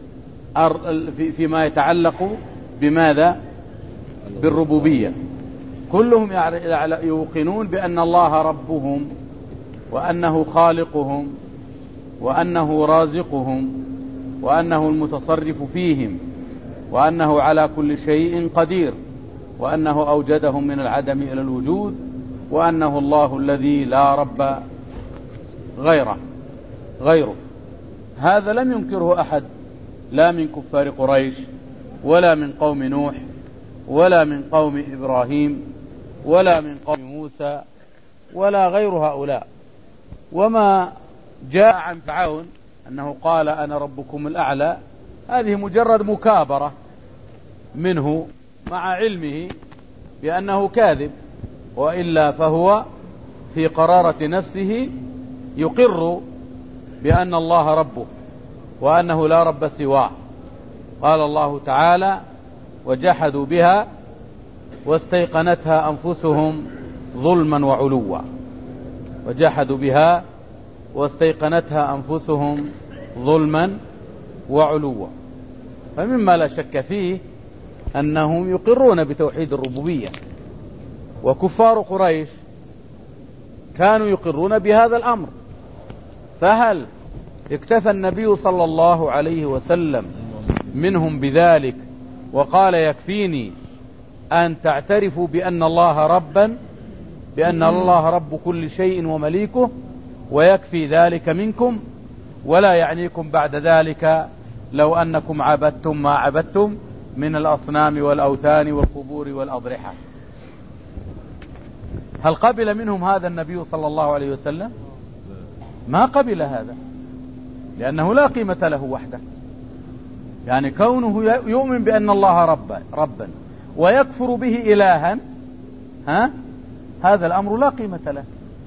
فيما يتعلق بماذا؟ بالربوبية. كلهم يوقنون بأن الله ربهم، وأنه خالقهم، وأنه رازقهم، وأنه المتصرف فيهم، وأنه على كل شيء قدير، وأنه أوجدهم من العدم إلى الوجود، وأنه الله الذي لا رب غيره غيره هذا لم ينكره أحد، لا من كفار قريش، ولا من قوم نوح، ولا من قوم إبراهيم، ولا من قوم موسى، ولا غير هؤلاء. وما جاء عن فرعون أنه قال أنا ربكم الأعلى، هذه مجرد مكابرة منه مع علمه بأنه كاذب، وإلا فهو في قرارة نفسه يقر بأن الله ربه وأنه لا رب سواه. قال الله تعالى: وجحدوا بها واستيقنتها أنفسهم ظلما وعلوا. وجحدوا بها واستيقنتها أنفسهم ظلما وعلوا. فمما لا شك فيه أنهم يقرون بتوحيد الربوبية، وكفار قريش كانوا يقرون بهذا الأمر. فهل اكتفى النبي صلى الله عليه وسلم منهم بذلك وقال يكفيني أن تعترفوا بأن الله ربا، بأن الله رب كل شيء ومليكه، ويكفي ذلك منكم، ولا يعنيكم بعد ذلك لو أنكم عبدتم ما عبدتم من الأصنام والأوثان والقبور والأضرحة؟ هل قبل منهم هذا النبي صلى الله عليه وسلم؟ ما قبل هذا، لأنه لا قيمة له وحده. يعني كونه يؤمن بأن الله رب ربا ويكفر به إلها، ها هذا الأمر لا قيمة له،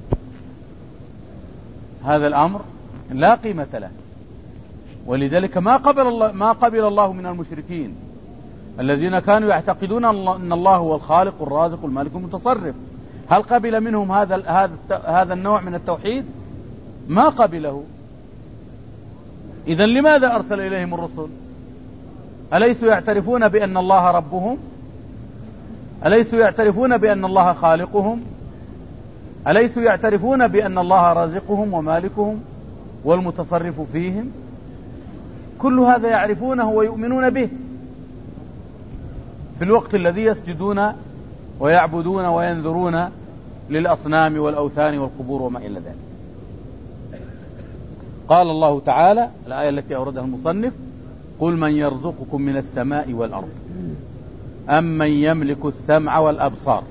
هذا الأمر لا قيمة له. ولذلك ما قبل الله ما قبل الله من المشركين الذين كانوا يعتقدون أن الله هو الخالق الرازق المالك المتصرف. هل قبل منهم هذا هذا هذا النوع من التوحيد؟ ما قبله. إذن لماذا أرسل إليهم الرسل؟ أليسوا يعترفون بأن الله ربهم؟ أليسوا يعترفون بأن الله خالقهم؟ أليسوا يعترفون بأن الله رازقهم ومالكهم والمتصرف فيهم؟ كل هذا يعرفونه ويؤمنون به في الوقت الذي يسجدون ويعبدون وينذرون للأصنام والأوثان والقبور وما إلى ذلك. قال الله تعالى الآية التي أوردها المصنف: قل من يرزقكم من السماء والأرض أم من يملك السمع والأبصار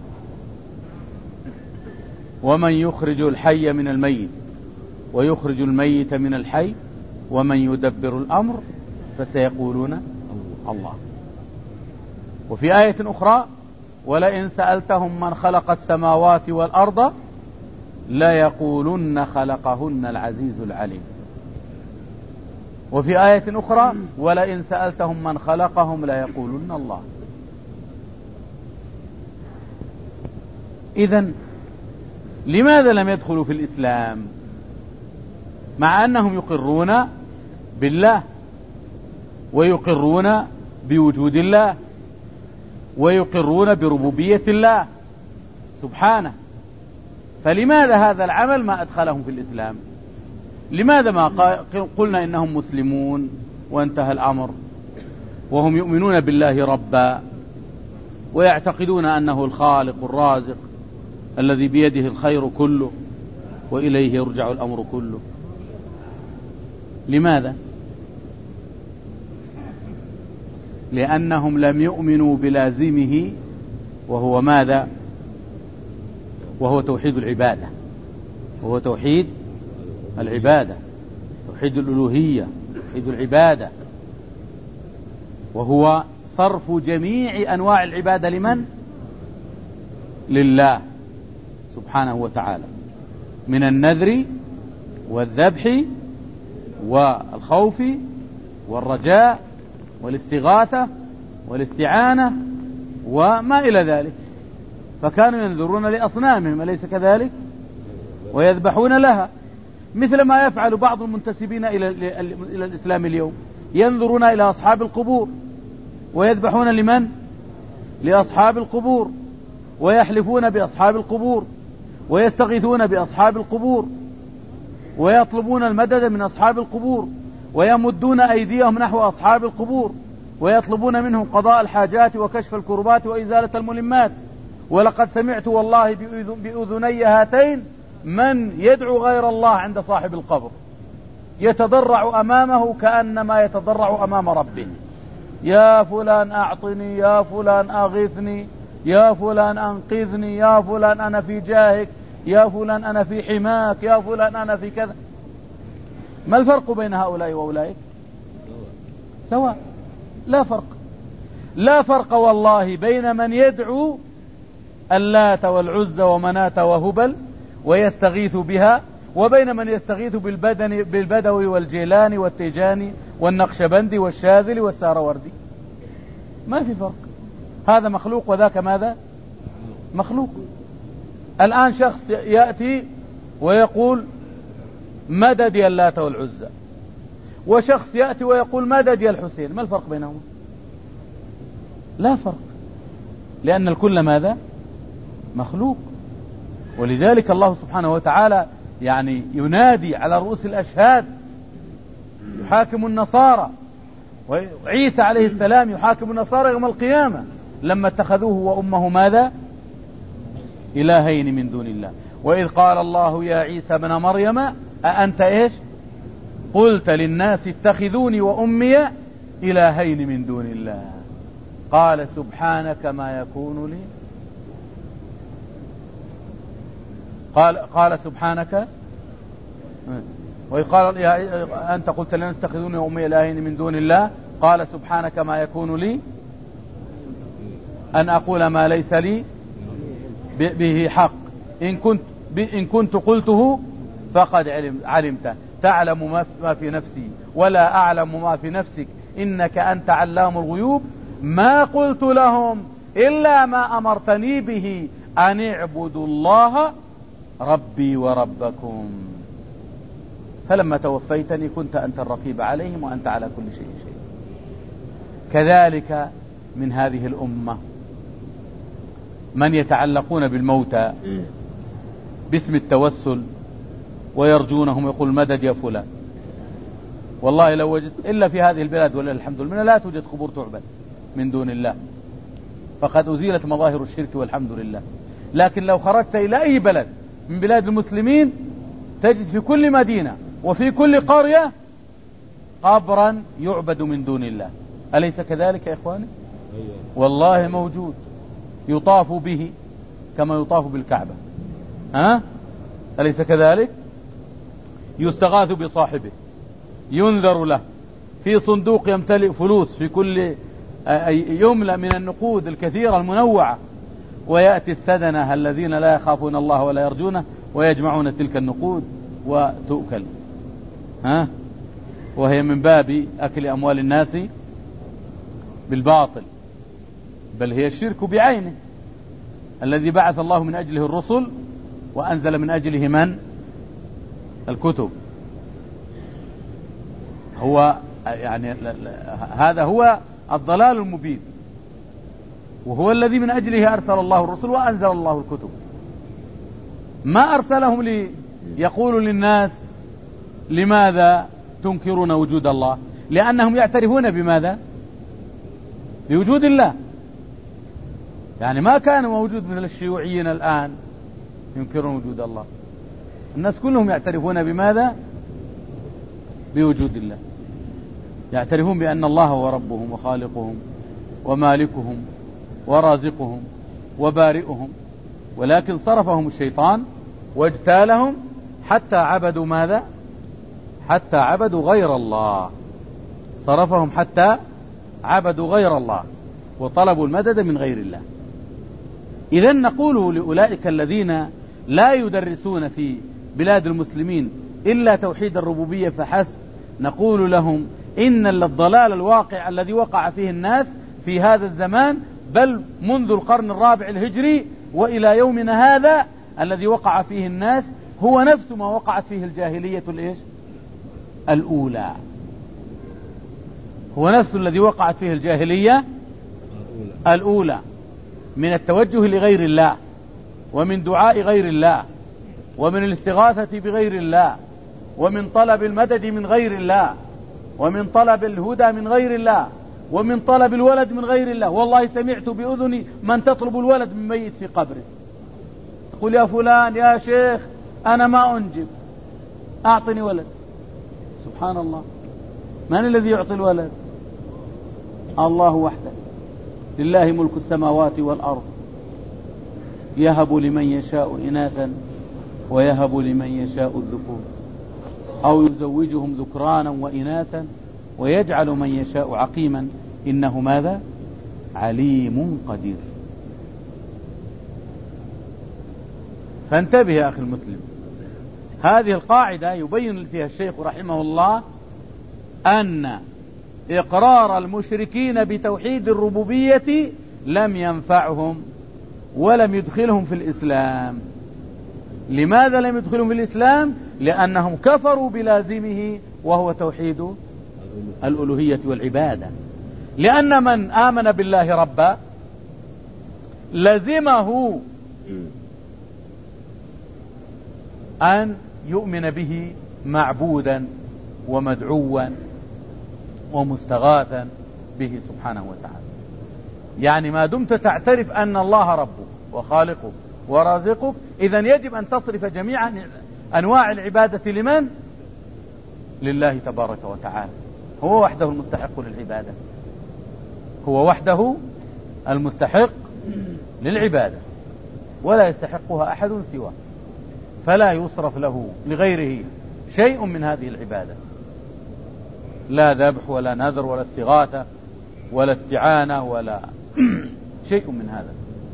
ومن يخرج الحي من الميت ويخرج الميت من الحي ومن يدبر الأمر فسيقولون الله. وفي آية أخرى: ولئن سألتهم من خلق السماوات والأرض ليقولن خلقهن العزيز العليم. وفي آية أخرى: ولئن سألتهم من خلقهم ليقولن الله. إذن لماذا لم يدخلوا في الإسلام مع أنهم يقرون بالله ويقرون بوجود الله ويقرون بربوبية الله سبحانه؟ فلماذا هذا العمل ما أدخلهم في الإسلام؟ لماذا ما قلنا إنهم مسلمون وانتهى الأمر وهم يؤمنون بالله ربا ويعتقدون أنه الخالق الرازق الذي بيده الخير كله وإليه يرجع الأمر كله؟ لماذا؟ لأنهم لم يؤمنوا بلازمه، وهو ماذا؟ وهو توحيد العبادة، وهو توحيد العبادة، توحيد الألوهية، توحيد العبادة، وهو صرف جميع أنواع العبادة لمن؟ لله سبحانه وتعالى، من النذر والذبح والخوف والرجاء والاستغاثة والاستعانة وما إلى ذلك. فكانوا ينذرون لأصنامهم، أليس كذلك؟ ويذبحون لها، مثل ما يفعل بعض المنتسبين إلى إلى الإسلام اليوم، ينذرون إلى أصحاب القبور ويذبحون لمن؟ لأصحاب القبور، ويحلفون بأصحاب القبور ويستغيثون بأصحاب القبور ويطلبون المدد من أصحاب القبور ويمدون أيديهم نحو أصحاب القبور ويطلبون منهم قضاء الحاجات وكشف الكربات وإزالة الملمات. ولقد سمعت والله بأذني هاتين من يدعو غير الله عند صاحب القبر، يتضرع أمامه كأنما يتضرع أمام ربه: يا فلان أعطني، يا فلان أغثني، يا فلان أنقذني، يا فلان أنا في جاهك، يا فلان أنا في حماك، يا فلان أنا في كذا. ما الفرق بين هؤلاء وأولئك؟ سواء، لا فرق، لا فرق والله بين من يدعو اللات والعزى ومناة وهبل ويستغيث بها وبين من يستغيث بالبدن بالبدوي والجيلاني والتيجاني والنقشبندي والشاذلي والساروردي. ما في فرق، هذا مخلوق وذاك ماذا؟ مخلوق. الآن شخص يأتي ويقول مدد يا اللات والعزى، وشخص يأتي ويقول مدد يا الحسين. ما الفرق بينهما؟ لا فرق، لأن الكل ماذا؟ مخلوق. ولذلك الله سبحانه وتعالى يعني ينادي على رؤوس الأشهاد، يحاكم النصارى، وعيسى عليه السلام يحاكم النصارى يوم القيامة لما اتخذوه وأمه ماذا؟ إلهين من دون الله. وإذ قال الله يا عيسى ابن مريم أأنت إيش؟ قلت للناس اتخذوني وأمي إلهين من دون الله. قال سبحانك ما يكون لي. قال قال سبحانك. وإذ قال يا أنت قلت للناس اتخذوني وأمي إلهين من دون الله. قال سبحانك ما يكون لي أن أقول ما ليس لي به حق، إن كنت إن كنت قلته فقد علمته، تعلم ما في نفسي ولا أعلم ما في نفسك، إنك أنت علام الغيوب. ما قلت لهم إلا ما أمرتني به أن اعبدوا الله ربي وربكم، فلما توفيتني كنت أنت الرقيب عليهم وأنت على كل شيء شيء. كذلك من هذه الأمة من يتعلقون بالموتى باسم التوسل ويرجونهم، يقول مدد يا فلان. والله لو وجدت إلا في هذه البلاد ولا الحمد لله لا توجد قبور تعبد من دون الله، فقد أزيلت مظاهر الشرك والحمد لله. لكن لو خرجت إلى أي بلد من بلاد المسلمين تجد في كل مدينة وفي كل قرية قبرا يعبد من دون الله. أليس كذلك يا إخواني؟ والله موجود، يطاف به كما يطاف بالكعبة. ها؟ أليس كذلك؟ يستغاث بصاحبه، ينذر له في صندوق يمتلئ فلوس، في كل يملأ من النقود الكثيرة المنوعة، ويأتي السدنة الذين لا يخافون الله ولا يرجونه ويجمعون تلك النقود وتؤكل. ها؟ وهي من باب أكل أموال الناس بالباطل، بل هي الشرك بعينه الذي بعث الله من أجله الرسل وأنزل من أجله من؟ الكتب. هو يعني هذا هو الضلال المبين، وهو الذي من أجله أرسل الله الرسل وأنزل الله الكتب. ما أرسلهم ليقولوا للناس لماذا تنكرون وجود الله؟ لأنهم يعترفون بماذا؟ بوجود الله. يعني ما كان موجود مثل الشيوعيين الآن ينكرون وجود الله. الناس كلهم يعترفون بماذا؟ بوجود الله. يعترفون بأن الله هو ربهم وخالقهم ومالكهم ورازقهم وبارئهم، ولكن صرفهم الشيطان واجتالهم حتى عبدوا ماذا؟ حتى عبدوا غير الله. صرفهم حتى عبدوا غير الله وطلبوا المدد من غير الله. إذن نقول لأولئك الذين لا يدرسون في بلاد المسلمين إلا توحيد الربوبية فحسب، نقول لهم إن الضلال الواقع الذي وقع فيه الناس في هذا الزمان، بل منذ القرن الرابع الهجري وإلى يومنا هذا، الذي وقع فيه الناس هو نفس ما وقعت فيه الجاهلية الإيش؟ الأولى. هو نفس الذي وقعت فيه الجاهلية الأولى من التوجه لغير الله، ومن دعاء غير الله، ومن الاستغاثة بغير الله، ومن طلب المدد من غير الله، ومن طلب الهدى من غير الله، ومن طلب الولد من غير الله. والله سمعت بأذني من تطلب الولد من ميت في قبره، تقول يا فلان يا شيخ أنا ما أنجب، أعطني ولد. سبحان الله، من الذي يعطي الولد؟ الله وحده. لله ملك السماوات والأرض، يهب لمن يشاء إناثا ويهب لمن يشاء الذكور، أو يزوجهم ذكرانا وإناثا ويجعل من يشاء عقيما، إنه ماذا؟ عليم قدير. فانتبه يا أخي المسلم، هذه القاعدة يبين فيها الشيخ رحمه الله أن إقرار المشركين بتوحيد الربوبية لم ينفعهم ولم يدخلهم في الإسلام. لماذا لم يدخلهم في الإسلام؟ لأنهم كفروا بلازمه وهو توحيد الألوهية والعبادة. لأن من آمن بالله ربا لزمه أن يؤمن به معبودا ومدعوا ومستغاثا به سبحانه وتعالى. يعني ما دمت تعترف أن الله ربك وخالقك ورازقك، إذن يجب أن تصرف جميع أنواع العبادة لمن؟ لله تبارك وتعالى. هو وحده المستحق للعبادة، هو وحده المستحق للعبادة، ولا يستحقها أحد سواه، فلا يصرف له لغيره شيء من هذه العبادة، لا ذبح ولا نذر ولا استغاثة ولا استعانة ولا شيء من هذا.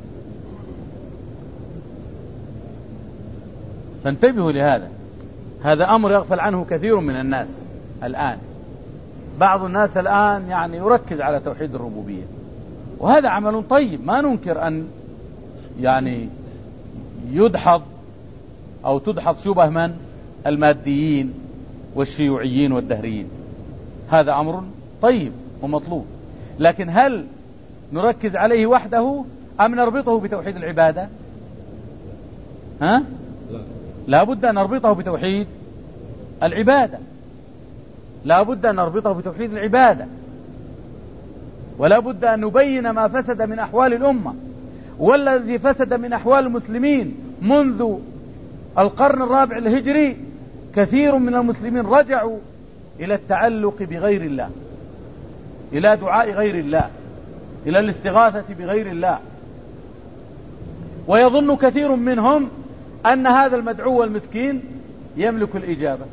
فانتبهوا لهذا، هذا أمر يغفل عنه كثير من الناس الآن. بعض الناس الآن يعني يركز على توحيد الربوبية، وهذا عمل طيب، ما ننكر أن يعني يدحض أو تدحض شبه من الماديين والشيوعيين والدهريين، هذا أمر طيب ومطلوب، لكن هل نركز عليه وحده أم نربطه بتوحيد العبادة؟ ها؟ لا بد أن نربطه بتوحيد العبادة، لا بد أن نربطه بتوحيد العبادة، ولا بد أن نبين ما فسد من أحوال الأمة، والذي فسد من أحوال المسلمين منذ القرن الرابع الهجري. كثير من المسلمين رجعوا إلى التعلق بغير الله، إلى دعاء غير الله، إلى الاستغاثة بغير الله، ويظن كثير منهم أن هذا المدعو المسكين يملك الإجابة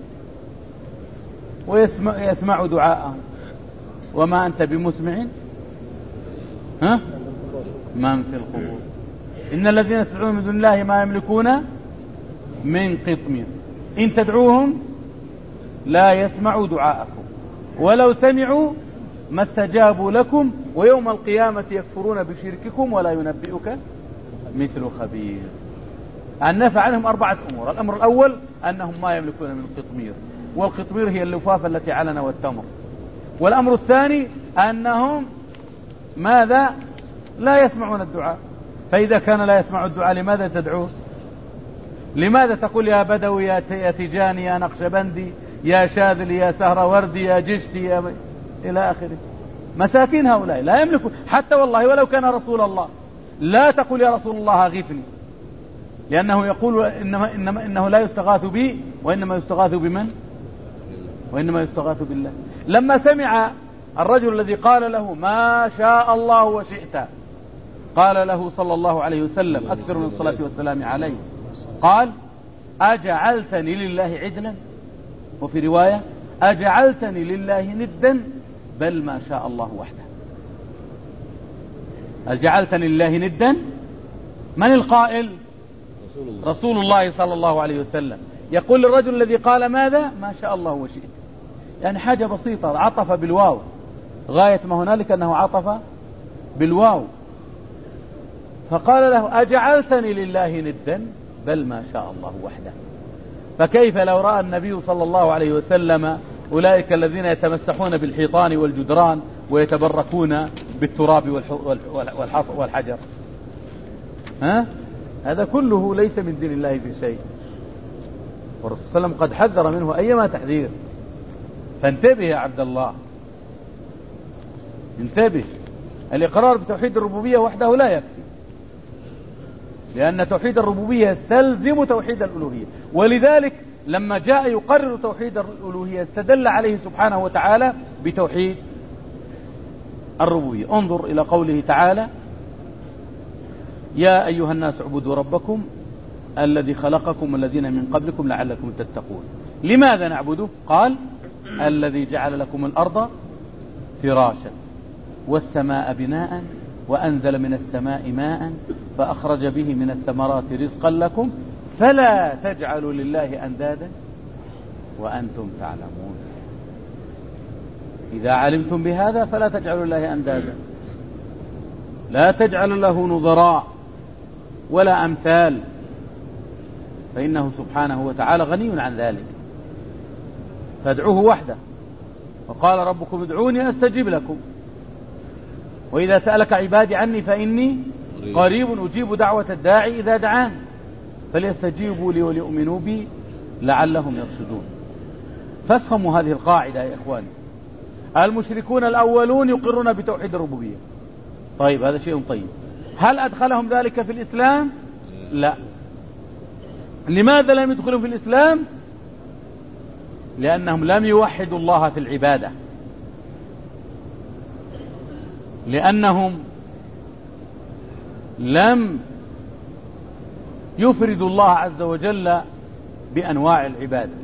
ويسمع يسمع دعاءهم. وما أنت بمسمع ها من في القبور، إن الذين يدعون من دون الله ما يملكون من قطمير، إن تدعوهم لا يسمعوا دعاءكم ولو سمعوا ما استجابوا لكم ويوم القيامة يكفرون بشرككم ولا ينبئك مثل خبير. النفع عنهم أربعة أمور. الأمر الأول أنهم ما يملكون من قطمير، والقطمير هي اللفافة التي علنا والتمر. والأمر الثاني أنهم ماذا؟ لا يسمعون الدعاء. فإذا كان لا يسمع الدعاء لماذا تدعوه؟ لماذا تقول يا بدوي يا تجاني يا نقشبندي يا شاذلي يا سهروردي يا جشتي يا ب... إلى آخره. مساكين هؤلاء لا يملكون حتى والله ولو كان رسول الله لا تقول يا رسول الله أغثني، لأنه يقول إنما إنما إنه لا يستغاث بي وإنما يستغاث بمن؟ وإنما يستغاث بالله. لما سمع الرجل الذي قال له ما شاء الله وشئت، قال له صلى الله عليه وسلم أكثر من الصلاة والسلام عليه، قال أجعلتني لله عدلا، وفي رواية أجعلتني لله ندا، بل ما شاء الله وحده. أجعلتني لله ندا، من القائل؟ رسول الله, رسول الله صلى الله عليه وسلم يقول للرجل الذي قال ماذا؟ ما شاء الله وشئت. يعني حاجة بسيطة، عطف بالواو، غاية ما هنالك أنه عطف بالواو، فقال له أجعلتني لله ندا، بل ما شاء الله وحده. فكيف لو رأى النبي صلى الله عليه وسلم أولئك الذين يتمسحون بالحيطان والجدران ويتبركون بالتراب والحجر؟ ها؟ هذا كله ليس من دين الله في شيء، والرسول صلى الله عليه وسلم قد حذر منه أيما تحذير. فانتبه يا عبد الله، انتبه. الإقرار بتوحيد الربوبية وحده لا يكفي، لأن توحيد الربوبية يستلزم توحيد الألوهية، ولذلك لما جاء يقرر توحيد الألوهية استدل عليه سبحانه وتعالى بتوحيد الربوبية. انظر إلى قوله تعالى يا أيها الناس اعبدوا ربكم الذي خلقكم والذين من قبلكم لعلكم تتقون. لماذا نعبده؟ قال الذي جعل لكم الأرض فراشا والسماء بناء وأنزل من السماء ماء فأخرج به من الثمرات رزقا لكم فلا تجعلوا لله أندادا وأنتم تعلمون. إذا علمتم بهذا فلا تجعلوا لله أندادا، لا تجعلوا له نظراء ولا أمثال، فإنه سبحانه وتعالى غني عن ذلك. فادعوه وحده، وقال ربكم ادعوني أستجب لكم، وإذا سألك عبادي عني فإني قريب أجيب دعوة الداعي إذا دعان فليستجيبوا لي وليؤمنوا بي لعلهم يرشدون. فافهموا هذه القاعدة يا إخواني. المشركون الأولون يقرون بتوحيد الربوبية، طيب هذا شيء طيب. هل أدخلهم ذلك في الإسلام؟ لا. لماذا لم يدخلوا في الإسلام؟ لأنهم لم يوحدوا الله في العبادة، لأنهم لم يفردوا الله عز وجل بأنواع العبادة،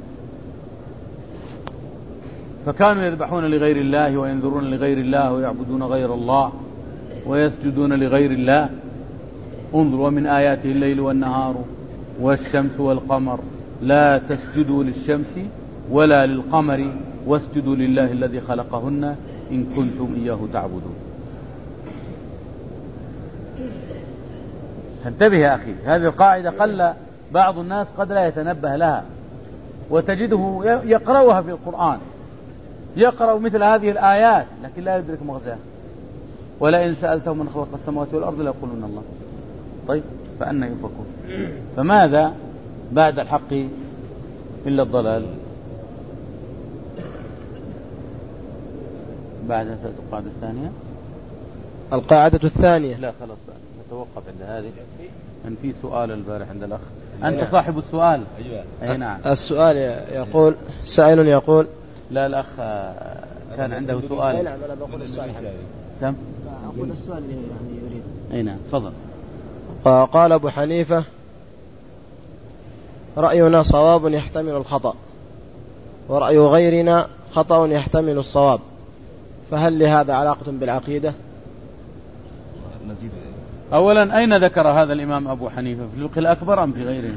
فكانوا يذبحون لغير الله وينذرون لغير الله ويعبدون غير الله ويسجدون لغير الله. انظر ومن آياته الليل والنهار والشمس والقمر لا تسجدوا للشمس ولا للقمر واسجدوا لله الذي خلقهن إن كنتم إياه تعبدون. انتبه يا أخي، هذه القاعدة قل بعض الناس قد لا يتنبه لها، وتجده يقرأها في القرآن، يقرأ مثل هذه الآيات لكن لا يدرك مغزاها. ولئن سألتهم من خلق السماوات والأرض ليقولون الله. طيب فأنا يؤفكون؟ فماذا بعد الحق إلا الضلال؟ بعد القاعدة الثانية. القاعدة الثانية. لا خلاص نتوقف عند هذه، أن في سؤال البارح عند الأخ. أنت صاحب السؤال؟ أيوة. أي نعم. السؤال يقول سائل يقول لا الأخ كان عنده سؤال. أي نعم أنا بقول السؤال. سم؟ أقول السؤال يعني يريد. أي نعم تفضل. قال أبو حنيفة رأينا صواب يحتمل الخطأ، ورأي غيرنا خطأ يحتمل الصواب، فهل لهذا علاقة بالعقيدة؟ أولا أين ذكر هذا الإمام أبو حنيفة؟ في الفقه الأكبر أم في غيره؟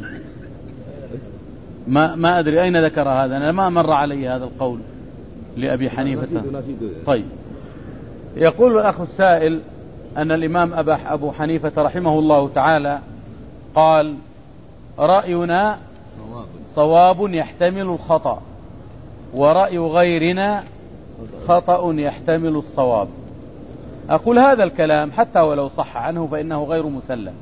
ما ما أدري أين ذكر هذا، أنا ما مر علي هذا القول لأبي حنيفة. طيب يقول الأخ السائل أن الإمام أبو حنيفة رحمه الله تعالى قال رأينا صواب يحتمل الخطأ، ورأي غيرنا خطأ يحتمل الصواب. أقول هذا الكلام حتى ولو صح عنه فإنه غير مسلم،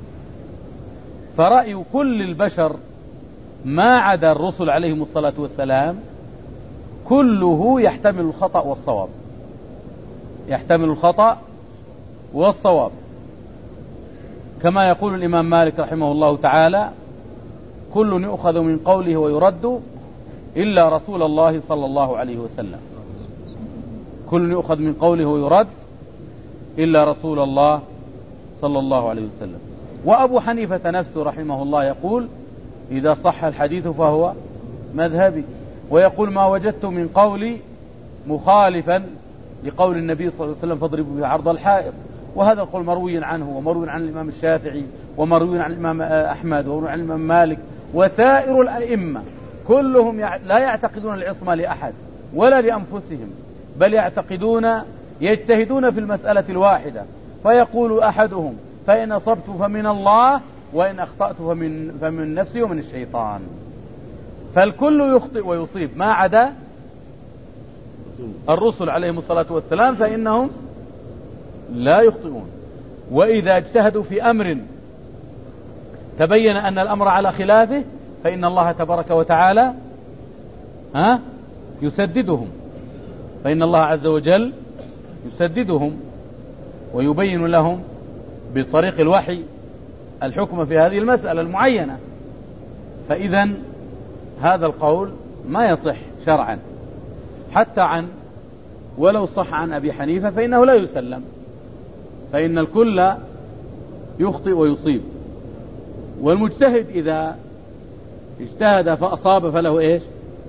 فرأي كل البشر ما عدا الرسل عليهم الصلاة والسلام كله يحتمل الخطأ والصواب، يحتمل الخطأ والصواب، كما يقول الإمام مالك رحمه الله تعالى: كل يؤخذ من قوله ويرد إلا رسول الله صلى الله عليه وسلم. كل يؤخذ من قوله ويرد إلا رسول الله صلى الله عليه وسلم. وأبو حنيفة نفسه رحمه الله يقول: إذا صح الحديث فهو مذهبي، ويقول: ما وجدت من قولي مخالفا لقول النبي صلى الله عليه وسلم فاضربوا به عرض الحائط. وهذا القول مروي عنه، ومروي عن الإمام الشافعي، ومروي عن الإمام أحمد، ومروي عن الإمام مالك، وسائر الأئمة كلهم لا يعتقدون العصمة لأحد ولا لأنفسهم، بل يعتقدون يجتهدون في المسألة الواحدة، فيقول أحدهم: فإن أصبت فمن الله، وإن أخطأت فمن, فمن نفسي ومن الشيطان. فالكل يخطئ ويصيب ما عدا الرسل عليهم الصلاة والسلام، فإنهم لا يخطئون. وإذا اجتهدوا في أمر تبين أن الأمر على خلافه فإن الله تبارك وتعالى ها يسددهم، فإن الله عز وجل يسددهم ويبين لهم بطريق الوحي الحكم في هذه المسألة المعينة. فإذا هذا القول ما يصح شرعا، حتى عن ولو صح عن أبي حنيفة فإنه لا يسلم، فإن الكل يخطئ ويصيب. والمجتهد إذا اجتهد فأصاب فله إيش؟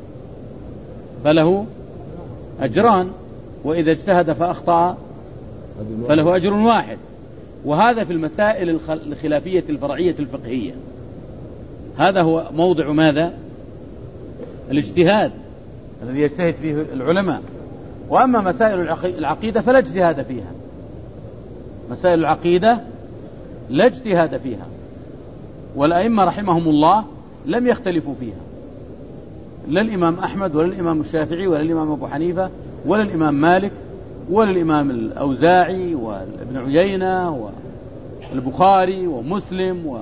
فله أجران، وإذا اجتهد فأخطأ فله أجر واحد. وهذا في المسائل الخلافية الفرعية الفقهية، هذا هو موضع ماذا؟ الاجتهاد الذي يجتهد فيه العلماء. وأما مسائل العقيدة فلا اجتهاد فيها، مسائل العقيدة لا اجتهاد فيها، والأئمة رحمهم الله لم يختلفوا فيها، لا الإمام أحمد ولا الإمام الشافعي ولا الإمام أبو حنيفة ولا الإمام مالك ولا الإمام الأوزاعي وابن عيينة والبخاري ومسلم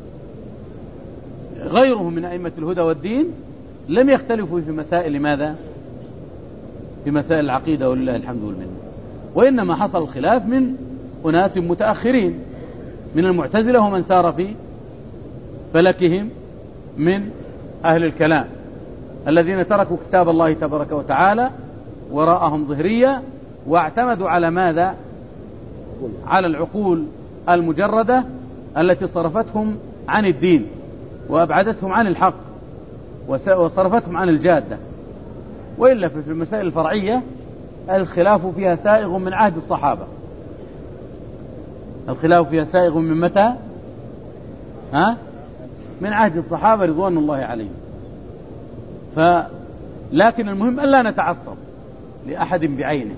وغيرهم من أئمة الهدى والدين لم يختلفوا في مسائل ماذا؟ في مسائل العقيدة، ولله الحمد والمنة. وإنما حصل الخلاف من أناس متأخرين من المعتزلة ومن سار في فلكهم من أهل الكلام الذين تركوا كتاب الله تبارك وتعالى وراءهم ظهرية، واعتمدوا على ماذا؟ على العقول المجردة التي صرفتهم عن الدين وأبعدتهم عن الحق وصرفتهم عن الجادة. وإلا في المسائل الفرعية الخلاف فيها سائغ من عهد الصحابة. الخلاف فيها سائغ من متى؟ ها؟ من عهد الصحابة رضوان الله عليهم. فلكن المهم ألا نتعصب لأحد بعينه،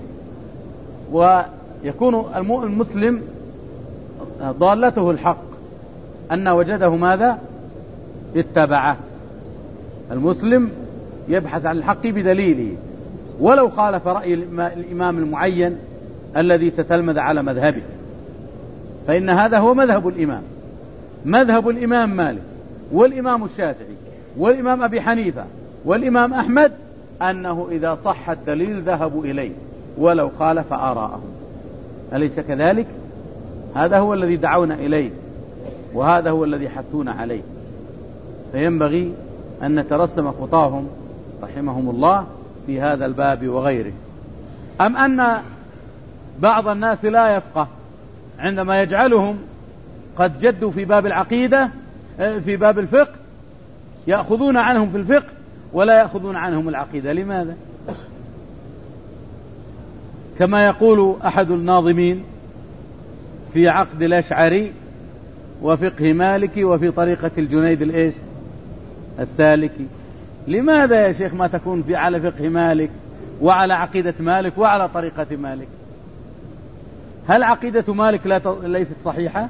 ويكون المسلم ضالته الحق أن وجده ماذا؟ اتبعه. المسلم يبحث عن الحق بدليله ولو خالف رأي الإمام المعين الذي تتلمذ على مذهبه، فإن هذا هو مذهب الإمام، مذهب الإمام مالك والإمام الشافعي والإمام أبي حنيفة والإمام أحمد، أنه إذا صح الدليل ذهبوا إليه ولو خالف آراءهم. أليس كذلك؟ هذا هو الذي دعونا إليه، وهذا هو الذي حثونا عليه. فينبغي أن نترسم خطاهم رحمهم الله في هذا الباب وغيره. أم أن بعض الناس لا يفقه عندما يجعلهم قد جدوا في باب العقيدة في باب الفقه، يأخذون عنهم في الفقه ولا يأخذون عنهم العقيدة. لماذا؟ كما يقول أحد الناظمين في عقد الأشعري وفقه مالكي وفي طريقة الجنيد الإيش السالكي: لماذا يا شيخ ما تكون في على فقه مالك وعلى عقيدة مالك وعلى طريقة مالك؟ هل عقيدة مالك لا ت... ليست صحيحة؟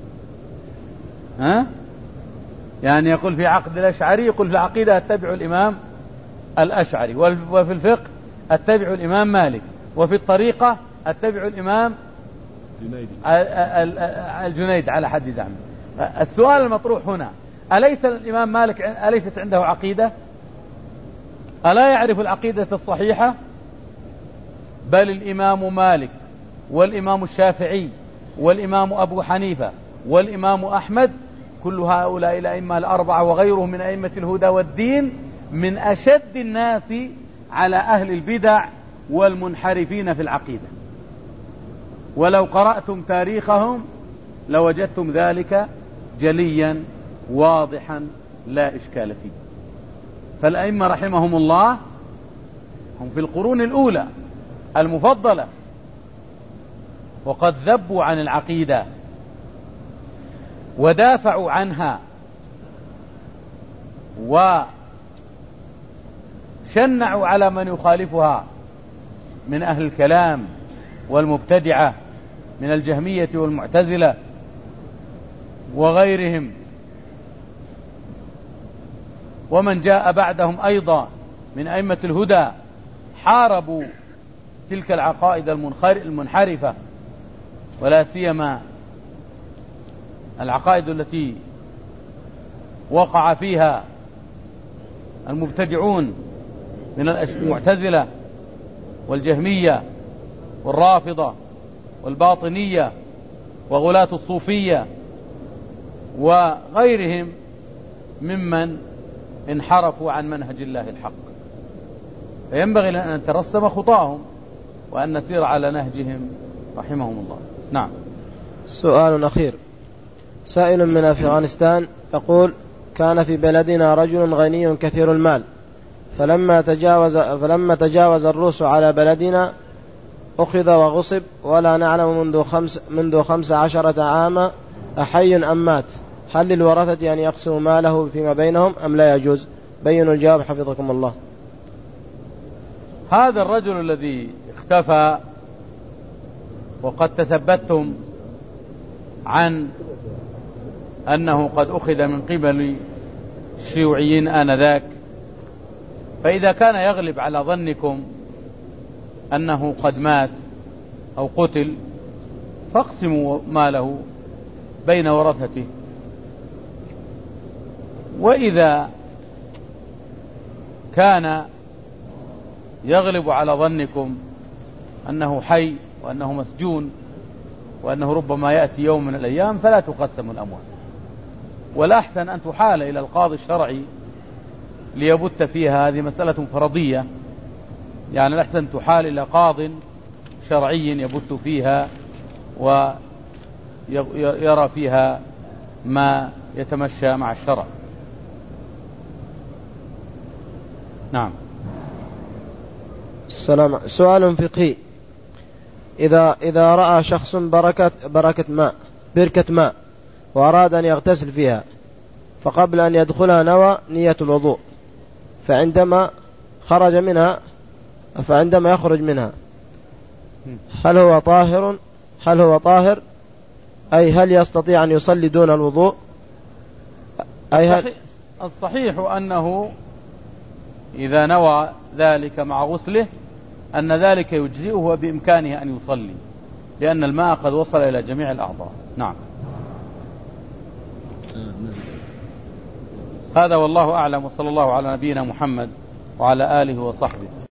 ها؟ يعني يقول في عقد الأشعري، يقول في العقيدة اتبع الإمام الأشعري، وفي الفقه اتبع الإمام مالك، وفي الطريقة اتبع الإمام الجنيد على حد زعمه. السؤال المطروح هنا: أليس الإمام مالك أليست عنده عقيدة؟ ألا يعرف العقيدة الصحيحة؟ بل الإمام مالك والإمام الشافعي والإمام أبو حنيفة والإمام أحمد كل هؤلاء الأئمة الأربعة وغيرهم من أئمة الهدى والدين من أشد الناس على أهل البدع والمنحرفين في العقيدة، ولو قرأتم تاريخهم لوجدتم ذلك جليا واضحا لا إشكال فيه. فالأئمة رحمهم الله هم في القرون الأولى المفضلة، وقد ذبوا عن العقيدة ودافعوا عنها وشنعوا على من يخالفها من أهل الكلام والمبتدعة من الجهمية والمعتزلة وغيرهم، ومن جاء بعدهم أيضا من أئمة الهدى حاربوا تلك العقائد المنحرفة، ولا سيما العقائد التي وقع فيها المبتدعون من المعتزلة والجهمية والرافضة والباطنية وغلاة الصوفية وغيرهم ممن انحرفوا عن منهج الله الحق. فينبغي لنا أن نترسم خطاهم وأن نسير على نهجهم رحمهم الله. نعم. سؤال أخير. سائل من أفغانستان يقول: كان في بلدنا رجل غني كثير المال، فلما تجاوز, فلما تجاوز الروس على بلدنا أخذ وغصب، ولا نعلم منذ خمس, منذ خمس عشرة عاما أحي أم مات. هل للورثة أن يقسموا ماله فيما بينهم أم لا يجوز؟ بينوا الجواب حفظكم الله. هذا الرجل الذي اختفى وقد تثبتتم عن أنه قد أخذ من قبل الشيوعيين آنذاك، فإذا كان يغلب على ظنكم أنه قد مات أو قتل فاقسموا ماله بين ورثته، وإذا كان يغلب على ظنكم أنه حي وأنه مسجون وأنه ربما يأتي يوم من الأيام فلا تقسم الأموال، والأحسن أن تحال إلى القاضي الشرعي ليبت فيها. هذه مسألة فرضية، يعني الأحسن تحال إلى قاض شرعي يبت فيها ويرى فيها ما يتمشى مع الشرع. نعم. السلام. سؤال فقهي: إذا إذا رأى شخص بركة بركة ماء بركة ماء وأراد أن يغتسل فيها، فقبل أن يدخلها نوى نية الوضوء، فعندما خرج منها فعندما يخرج منها هل هو طاهر هل هو طاهر أي هل يستطيع أن يصلي دون الوضوء؟ أي هل الصحيح أنه إذا نوى ذلك مع غسله أن ذلك يجزئه وبإمكانه أن يصلي، لأن الماء قد وصل إلى جميع الأعضاء. نعم. هذا والله أعلم، وصلى الله على نبينا محمد وعلى آله وصحبه.